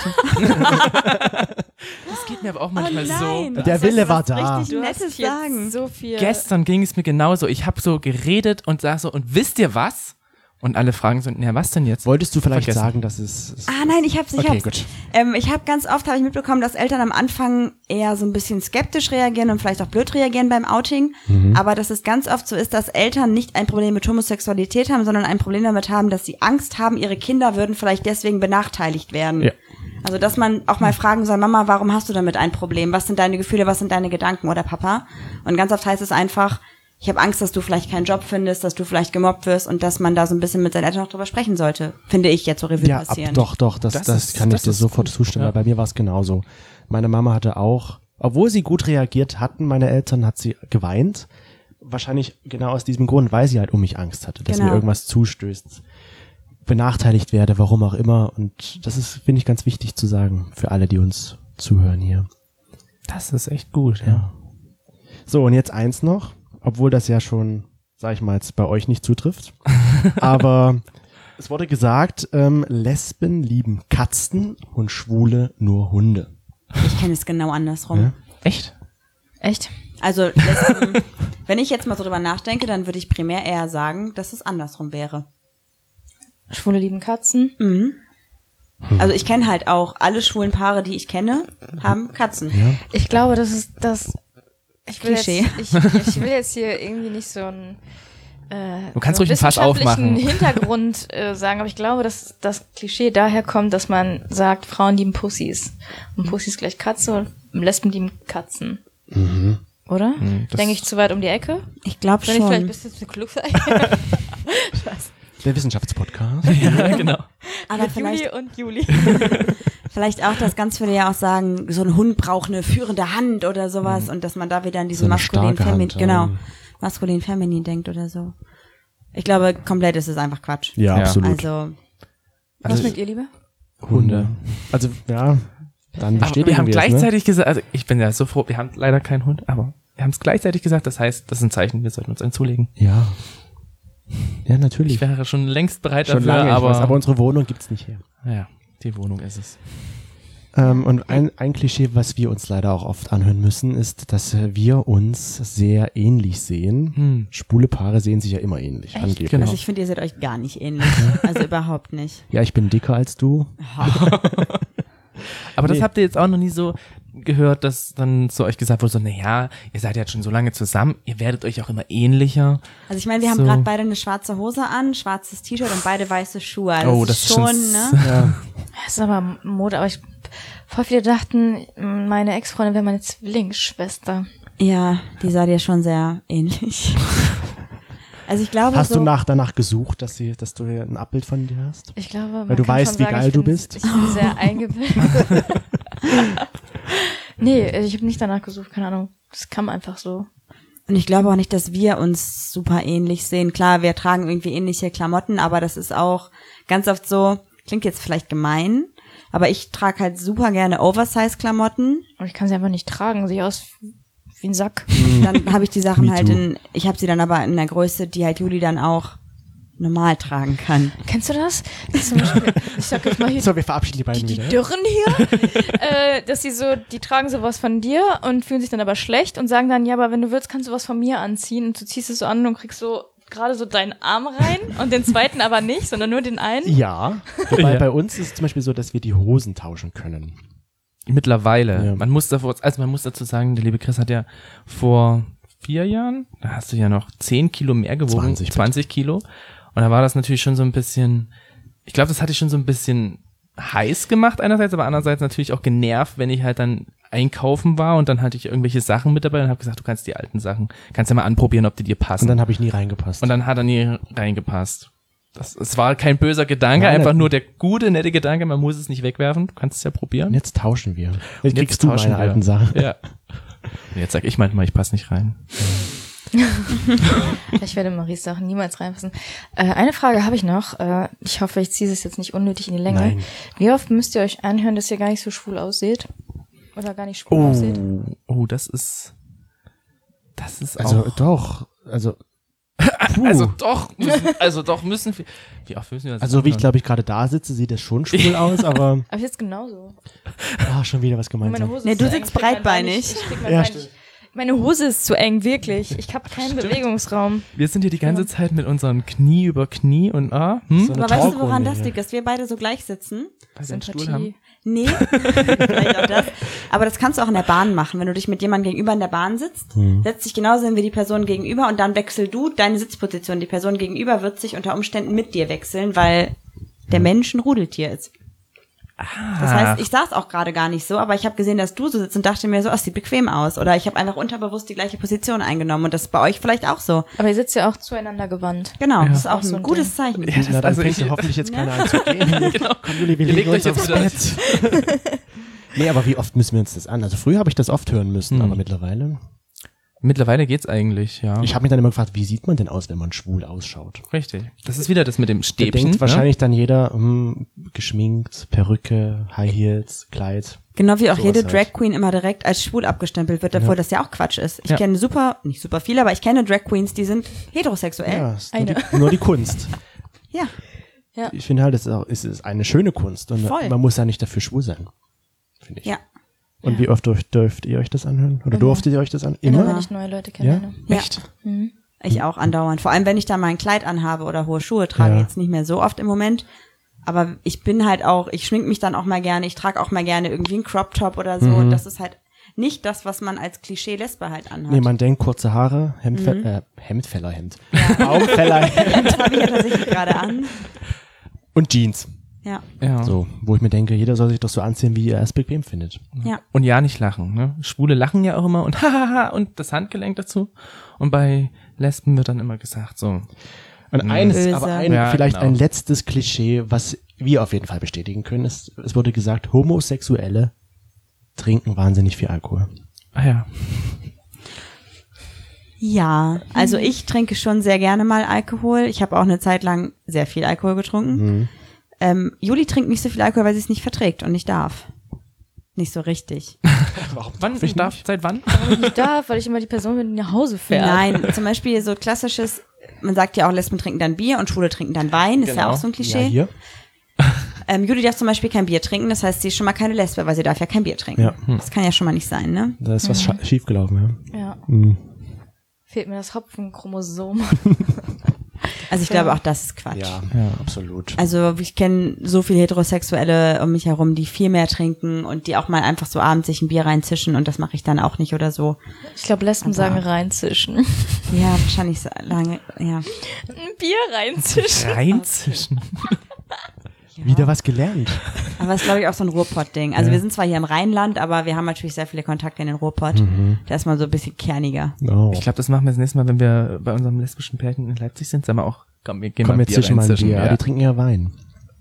wollte. Das geht mir aber auch manchmal so. Der Wille war da. Richtig Du hast Nettes jetzt sagen. so viel. Gestern ging es mir genauso. Ich habe so geredet und sag so, und wisst ihr was? Und alle fragen so, na, was denn jetzt? Wolltest du vielleicht Vergessen. sagen, dass es... Ah nein, ich hab's. Okay, gut. Ich habe ganz oft hab ich mitbekommen, dass Eltern am Anfang eher so ein bisschen skeptisch reagieren und vielleicht auch blöd reagieren beim Outing. Aber dass es ganz oft so ist, dass Eltern nicht ein Problem mit Homosexualität haben, sondern ein Problem damit haben, dass sie Angst haben, ihre Kinder würden vielleicht deswegen benachteiligt werden. Ja. Also dass man auch mal fragen soll, Mama, warum hast du damit ein Problem? Was sind deine Gefühle, was sind deine Gedanken oder Papa? Und ganz oft heißt es einfach, ich habe Angst, dass du vielleicht keinen Job findest, dass du vielleicht gemobbt wirst und dass man da so ein bisschen mit seinen Eltern auch drüber sprechen sollte. Finde ich jetzt so Revue Ja, passieren. doch, das kann ich das dir ist sofort gut, zustimmen, ja. weil bei mir war es genauso. Meine Mama hatte auch, obwohl sie gut reagiert hatten, meine Eltern, hat sie geweint. Wahrscheinlich genau aus diesem Grund, weil sie halt um mich Angst hatte, dass Genau. mir irgendwas zustößt, benachteiligt werde, warum auch immer. Und das ist, finde ich, ganz wichtig zu sagen für alle, die uns zuhören hier. Das ist echt gut, ja. So, und jetzt eins noch, obwohl das ja schon, sag ich mal, jetzt bei euch nicht zutrifft. Aber es wurde gesagt, Lesben lieben Katzen und Schwule nur Hunde. Ich kenne es genau andersrum. Ja? Echt? Echt? Also, wenn ich jetzt mal so drüber nachdenke, dann würde ich primär eher sagen, dass es andersrum wäre. Schwule lieben Katzen. Also ich kenne halt auch alle schwulen Paare, die ich kenne, haben Katzen. Ich glaube, das ist das. Ich will Klischee. Jetzt, ich will jetzt hier irgendwie nicht so ein Du kannst so ruhig ein Fass aufmachen. Hintergrund sagen, aber ich glaube, dass das Klischee daher kommt, dass man sagt, Frauen lieben Pussys. Und Pussys gleich Katze und Lesben lieben Katzen. Oder? das- Denke ich zu weit um die Ecke? Ich glaube Bin ich vielleicht ein schon. bisschen zu klug sein? Der Wissenschaftspodcast. Ja, genau. Aber vielleicht, und Juli. vielleicht auch, dass ganz viele ja auch sagen, so ein Hund braucht eine führende Hand oder sowas und dass man da wieder an So diesen eine maskulin starke feminin, Hand, genau, ja. maskulin feminin denkt oder so. Ich glaube, komplett ist es einfach Quatsch. Ja, Ja. absolut. Also, Was mögt ihr lieber? Hunde. Also, ja, dann Aber bestätigen wir haben es, ne? gleichzeitig gesagt, also ich bin ja so froh, wir haben leider keinen Hund, aber wir haben es gleichzeitig gesagt, das heißt, das ist ein Zeichen, wir sollten uns einen zulegen. Ja. Ja, natürlich. Ich wäre schon längst bereit Schon dafür, lange, ich weiß, aber aber unsere Wohnung gibt's nicht her. ja, die Wohnung ist es. Und ein Klischee, was wir uns leider auch oft anhören müssen, ist, dass wir uns sehr ähnlich sehen. Schwule Paare sehen sich ja immer ähnlich, angeblich. Genau. also ich finde, ihr seid euch gar nicht ähnlich. Also überhaupt nicht. Ja, ich bin dicker als du. Aber das Nee. habt ihr jetzt auch noch nie so gehört, dass dann zu euch gesagt wurde, so, naja, ihr seid ja schon so lange zusammen, ihr werdet euch auch immer ähnlicher. Also ich meine, wir haben So. gerade beide eine schwarze Hose an, schwarzes T-Shirt und beide weiße Schuhe. Also Oh, das das ist schon, ist ne? Ja. Das ist aber Mode, aber voll viele dachten, meine Ex-Freundin wäre meine Zwillingsschwester. Ja, die sah dir schon sehr ähnlich. Also ich glaube Hast so, du danach gesucht, dass du ein Abbild von dir hast? Ich glaube, man Weil du kann weißt, schon wie sagen, geil ich du bin- bist? Ich bin sehr eingebildet. Nee, ich habe nicht danach gesucht, keine Ahnung. Das kam einfach so. und ich glaube auch nicht, dass wir uns super ähnlich sehen. Klar, wir tragen irgendwie ähnliche Klamotten, aber das ist auch ganz oft so, klingt jetzt vielleicht gemein, aber ich trage halt super gerne Oversize-Klamotten. Und ich kann sie einfach nicht tragen, sehe aus wie ein Sack. Dann habe ich die Sachen Me halt too. ich habe sie dann aber in der Größe, die halt Juli dann auch normal tragen kann. Kennst du das? Das ist zum Beispiel, ich sag jetzt mal hier, So, wir verabschieden die beiden die wieder. Dürren hier, dass die tragen sowas von dir und fühlen sich dann aber schlecht und sagen dann, ja, aber wenn du willst, kannst du was von mir anziehen und du ziehst es so an und kriegst so gerade so deinen Arm rein und den zweiten aber nicht, sondern nur den einen. Ja, wobei Ja. bei uns ist es zum Beispiel so, dass wir die Hosen tauschen können. Mittlerweile. Ja. Man muss dazu sagen, der liebe Chris hat ja vor 4 Jahren, da hast du ja noch 10 Kilo mehr gewogen, 20 Kilo. Und da war das natürlich schon so ein bisschen, ich glaube, das hatte ich schon so ein bisschen heiß gemacht einerseits, aber andererseits natürlich auch genervt, wenn ich halt dann einkaufen war und dann hatte ich irgendwelche Sachen mit dabei und habe gesagt, du kannst die alten Sachen, kannst ja mal anprobieren, ob die dir passen. Und dann habe ich nie reingepasst. Und dann hat er nie reingepasst. Es war kein böser Gedanke, Nein, einfach nein. nur der gute, nette Gedanke, man muss es nicht wegwerfen, du kannst es ja probieren. Und jetzt tauschen wir. Jetzt Jetzt kriegst du tauschen meine wir. alten Sachen. Ja. Und jetzt sag ich manchmal, ich passe nicht rein. Ich werde Maries Sachen niemals reinpassen. Eine Frage habe ich noch. Ich hoffe, ich ziehe es jetzt nicht unnötig in die Länge. Nein. Wie oft müsst ihr euch anhören, dass ihr gar nicht so schwul aussieht? Oder gar nicht schwul aussieht? Das ist Also auch, doch, also puh. also doch müssen wir, wie oft müssen wir das Also wie ich anhören? glaube ich gerade da sitze, sieht das schon schwul aus, aber Aber jetzt genauso. schon wieder was gemeint. Meine Hose Nee, ist du zu eng, sitzt ich krieg mein breitbeinig. Bein nicht- ich krieg mein Ja, Bein stimmt. nicht- Meine Hose ist zu eng, wirklich. Ich habe keinen Bewegungsraum. Wir sind hier die ganze Zeit mit unseren Knie über Knie und So eine Aber weißt du, woran Talkrunde das hier. liegt, dass wir beide so gleich sitzen? weil wir einen Stuhl Sympathie. haben. Nee, vielleicht auch das. Aber das kannst du auch in der Bahn machen. Wenn du dich mit jemandem gegenüber in der Bahn sitzt, setzt dich genauso hin wie die Person gegenüber und dann wechselst du deine Sitzposition. Die Person gegenüber wird sich unter Umständen mit dir wechseln, weil der Mensch ein Rudeltier ist. Das heißt, ich saß auch gerade gar nicht so, aber ich habe gesehen, dass du so sitzt und dachte mir so, es sieht bequem aus. Oder ich habe einfach unterbewusst die gleiche Position eingenommen und das ist bei euch vielleicht auch so. Aber ihr sitzt ja auch zueinander gewandt. Genau, das ist auch Auch so ein ein gutes Zeichen. Ja, das- Na, dann also fängt ich- ja hoffentlich jetzt keiner an zu gehen. Genau. Komm, Juli, wir Ihr legen legt uns euch aufs jetzt Bett. Nee, aber wie oft müssen wir uns das an? Also früher habe ich das oft hören müssen, aber mittlerweile. Mittlerweile geht's eigentlich, ja. Ich habe mich dann immer gefragt, wie sieht man denn aus, wenn man schwul ausschaut? Richtig. Das ist wieder das mit dem Da Stäbchen. denkt wahrscheinlich dann jeder, geschminkt, Perücke, High Heels, Kleid. Genau wie auch Sowas jede halt. Drag Queen immer direkt als schwul abgestempelt wird, obwohl das ja auch Quatsch ist. Ich Ja. kenne nicht super viele, aber ich kenne Drag Queens, die sind heterosexuell. Ja, ist Eine. nur die Kunst. Ja. Ich finde halt, es ist eine schöne Kunst und Voll. man muss ja nicht dafür schwul sein. Finde ich. Ja. Und wie oft dürft ihr euch das anhören? Oder durftet ihr euch das an? Immer Immer? wenn ich neue Leute kennenlerne. Ja. Echt? Ich auch andauernd. Vor allem, wenn ich da mal ein Kleid anhabe oder hohe Schuhe trage, Ja. jetzt nicht mehr so oft im Moment. Aber ich bin halt auch, ich schmink mich dann auch mal gerne, ich trage auch mal gerne irgendwie einen Crop Top oder so. Und das ist halt nicht das, was man als Klischee Lesbe halt anhat. Nee, man denkt kurze Haare, Hemdfellerhemd. Baumfellerhemd Das habe ich ja tatsächlich gerade an. und Jeans. Ja. Ja. So, wo ich mir denke, jeder soll sich doch so anziehen, wie er es bequem findet. Ja. Und ja, nicht lachen. Ne? Schwule lachen ja auch immer und hahaha und das Handgelenk dazu. Und bei Lesben wird dann immer gesagt so, Und eines, Böse. aber Ja, vielleicht genau. ein letztes Klischee, was wir auf jeden Fall bestätigen können, ist, es wurde gesagt, Homosexuelle trinken wahnsinnig viel Alkohol. ah ja, Ja, also ich trinke schon sehr gerne mal Alkohol. Ich habe auch eine Zeit lang sehr viel Alkohol getrunken. Juli trinkt nicht so viel Alkohol, weil sie es nicht verträgt und nicht darf. Nicht so richtig. Wann? Ich darf, seit wann? Warum ich nicht darf, weil ich immer die Person bin, die nach Hause fährt. Nein, zum Beispiel so klassisches, man sagt ja auch, Lesben trinken dann Bier und Schwule trinken dann Wein. Ist ja Genau. auch so ein Klischee. Ja, hier. Juli darf zum Beispiel kein Bier trinken, das heißt, sie ist schon mal keine Lesbe, weil sie darf ja kein Bier trinken. Ja. Das kann ja schon mal nicht sein, ne? Da ist was schiefgelaufen, ja. Ja. Mhm. Fehlt mir das Hopfenchromosom. Also ich glaube auch, das ist Quatsch. Ja, absolut. Also ich kenne so viele Heterosexuelle um mich herum, die viel mehr trinken und die auch mal einfach so abends sich ein Bier reinzischen und das mache ich dann auch nicht oder so. Ich glaube, Lesben sagen reinzischen. Ja, wahrscheinlich so lange, ja. Ein Bier reinzischen. Reinzischen. Wieder was gelernt. Aber das ist, glaube ich, auch so ein Ruhrpott-Ding. Also wir sind zwar hier im Rheinland, aber wir haben natürlich sehr viele Kontakte in den Ruhrpott. Da ist man so ein bisschen kerniger. Oh. Ich glaube, das machen wir das nächste Mal, wenn wir bei unserem lesbischen Pärchen in Leipzig sind. Sagen wir auch, komm, wir gehen Komm, mal jetzt Bier zwischen mal ein reinzischen. Bier. Aber Ja. die trinken ja Wein.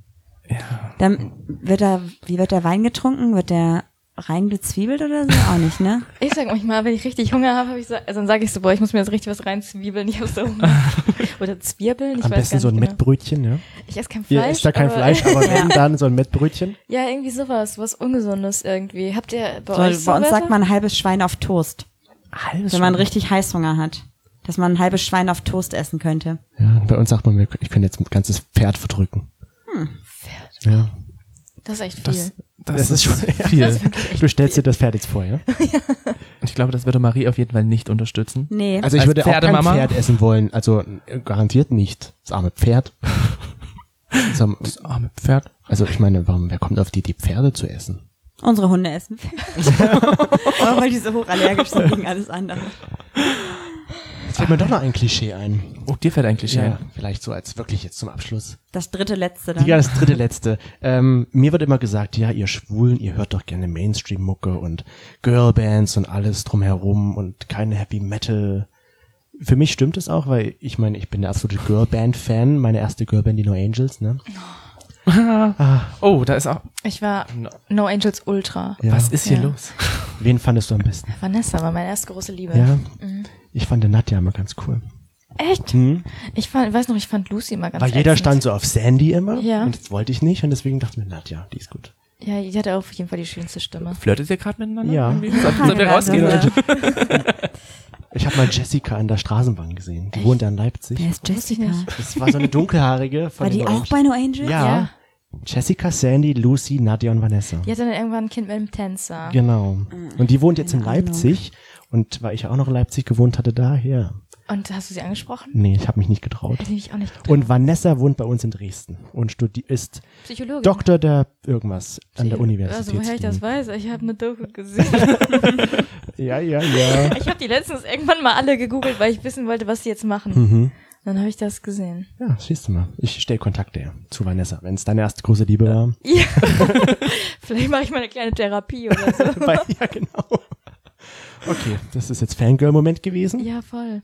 Dann wie wird der Wein getrunken? Wird der reingezwiebelt oder so? Auch nicht, ne? Ich sag manchmal, wenn ich richtig Hunger habe, dann sage ich so, boah, ich muss mir jetzt richtig was reinzwiebeln. Ich habe so Hunger. Oder Zwiebeln, ich Am weiß besten gar so ein nicht genau. Mettbrötchen, ja. Ich esse kein Ihr Fleisch. isst da kein Fleisch, aber wenn, dann so ein Mettbrötchen. Ja, irgendwie sowas, was Ungesundes irgendwie. Habt ihr bei So, euch bei uns Wörter? sagt man ein halbes Schwein auf Toast. Alles Wenn man richtig Heißhunger hat. Dass man ein halbes Schwein auf Toast essen könnte. Ja, bei uns sagt man, ich könnte jetzt ein ganzes Pferd verdrücken. Pferd. Ja. Das ist echt viel. Das ist schon viel. Du stellst dir das Pferd jetzt vor, ja? Und ich glaube, das würde Marie auf jeden Fall nicht unterstützen. Nee. Also ich Als würde auch kein Pferdemama? Pferd essen wollen. Also garantiert nicht. Das arme Pferd. Das arme Pferd. Also ich meine, wer kommt auf die Idee, Pferde zu essen? Unsere Hunde essen. Aber weil die so hochallergisch sind gegen alles andere. Jetzt fällt mir doch noch ein Klischee ein. Oh, dir fällt eigentlich Ja, ein. vielleicht so als wirklich jetzt zum Abschluss. Das dritte letzte dann. Ja, das dritte letzte. Mir wird immer gesagt, ja, ihr Schwulen, ihr hört doch gerne Mainstream-Mucke und Girlbands und alles drumherum und keine Heavy Metal. Für mich stimmt es auch, weil ich meine, ich bin der absolute Girlband-Fan. Meine erste Girlband, die No Angels, ne? Oh, da ist auch. Ich war No Angels Ultra. Ja. Was ist hier Ja. los? Wen fandest du am besten? Vanessa war meine erste große Liebe. Ja. Ich fand den Nadja immer ganz cool. Echt? Ich fand Lucy immer ganz Weil jeder ätzend. stand so auf Sandy immer. Ja. Und das wollte ich nicht und deswegen dachte ich mir, Nadja, die ist gut. Ja, die hatte auf jeden Fall die schönste Stimme. Flirtet ihr gerade miteinander? Ja. Irgendwie? Sollen wir rausgehen? Ja. Ich habe mal Jessica an der Straßenbahn gesehen. Die wohnt ja in Leipzig. Wer ist Jessica? Das war so eine dunkelhaarige von War den die No auch Angels. bei No Angels? Ja. Ja. Jessica, Sandy, Lucy, Nadja und Vanessa. Die hatte dann irgendwann ein Kind mit einem Tänzer. Genau. Und die wohnt jetzt in Keine Ahnung. Leipzig. Und weil ich ja auch noch in Leipzig gewohnt hatte, daher. Und hast du sie angesprochen? Nee, ich habe mich nicht getraut. Hätte ich auch nicht getraut. Und Vanessa wohnt bei uns in Dresden und ist Psychologin. Doktor der irgendwas an der Universität. Also woher ich das weiß? Ich habe eine Doku gesehen. Ja. Ich habe die letztens irgendwann mal alle gegoogelt, weil ich wissen wollte, was die jetzt machen. Mhm. Dann habe ich das gesehen. Ja, siehst du mal. Ich stelle Kontakte her zu Vanessa, wenn es deine erste große Liebe war. Ja. Vielleicht mache ich mal eine kleine Therapie oder so. Ja, genau. Okay, das ist jetzt Fangirl-Moment gewesen. Ja, voll.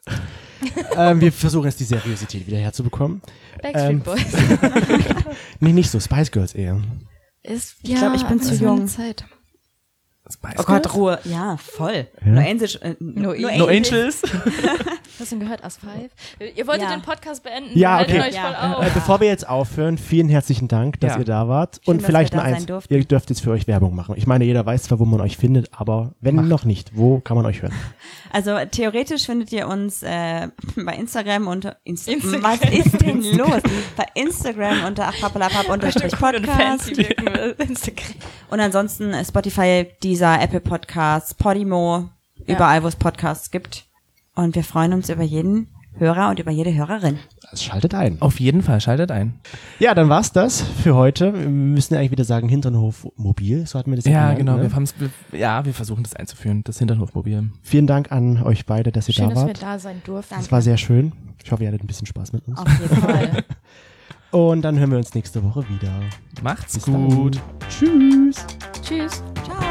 Wir versuchen jetzt die Seriosität wieder herzubekommen. Backstreet Boys. Nee, nicht so. Spice Girls eher. Ist, Ich glaub, ich bin zu das war eine jung. Zeit. Spice Oh Gott, Ruhe. Ja, voll. Ja. No Angels. No No Angels? Hast du gehört, As 5? Ihr wolltet Ja. den Podcast beenden. Ja, wir halten okay. euch Ja. voll auf. Bevor wir jetzt aufhören, vielen herzlichen Dank, dass Ja. ihr da wart. Schön, Und dass vielleicht wir noch da sein eins, durften. ihr dürft jetzt für euch Werbung machen. Ich meine, jeder weiß zwar, wo man euch findet, aber wenn noch nicht, wo kann man euch hören? Also theoretisch findet ihr uns bei Instagram unter Instagram. Was ist denn los? Bei Instagram unter achpapalapap_podcast Instagram. und ansonsten Spotify, Deezer, Apple Podcasts, Podimo, überall wo es Podcasts gibt. Und wir freuen uns über jeden Hörer und über jede Hörerin. Also schaltet ein. Auf jeden Fall, schaltet ein. Ja, dann war's das für heute. Wir müssen ja eigentlich wieder sagen, Hinternhof mobil, so hatten wir das Ja, genannt, genau. Ne? Wir versuchen das einzuführen, das Hinternhofmobil. Vielen Dank an euch beide, dass ihr Schön, da dass wir wart. da sein durften. Das war sehr schön. Ich hoffe, ihr hattet ein bisschen Spaß mit uns. Auf jeden Fall. Und dann hören wir uns nächste Woche wieder. Macht's Bis gut. dann. Tschüss. Tschüss. Ciao.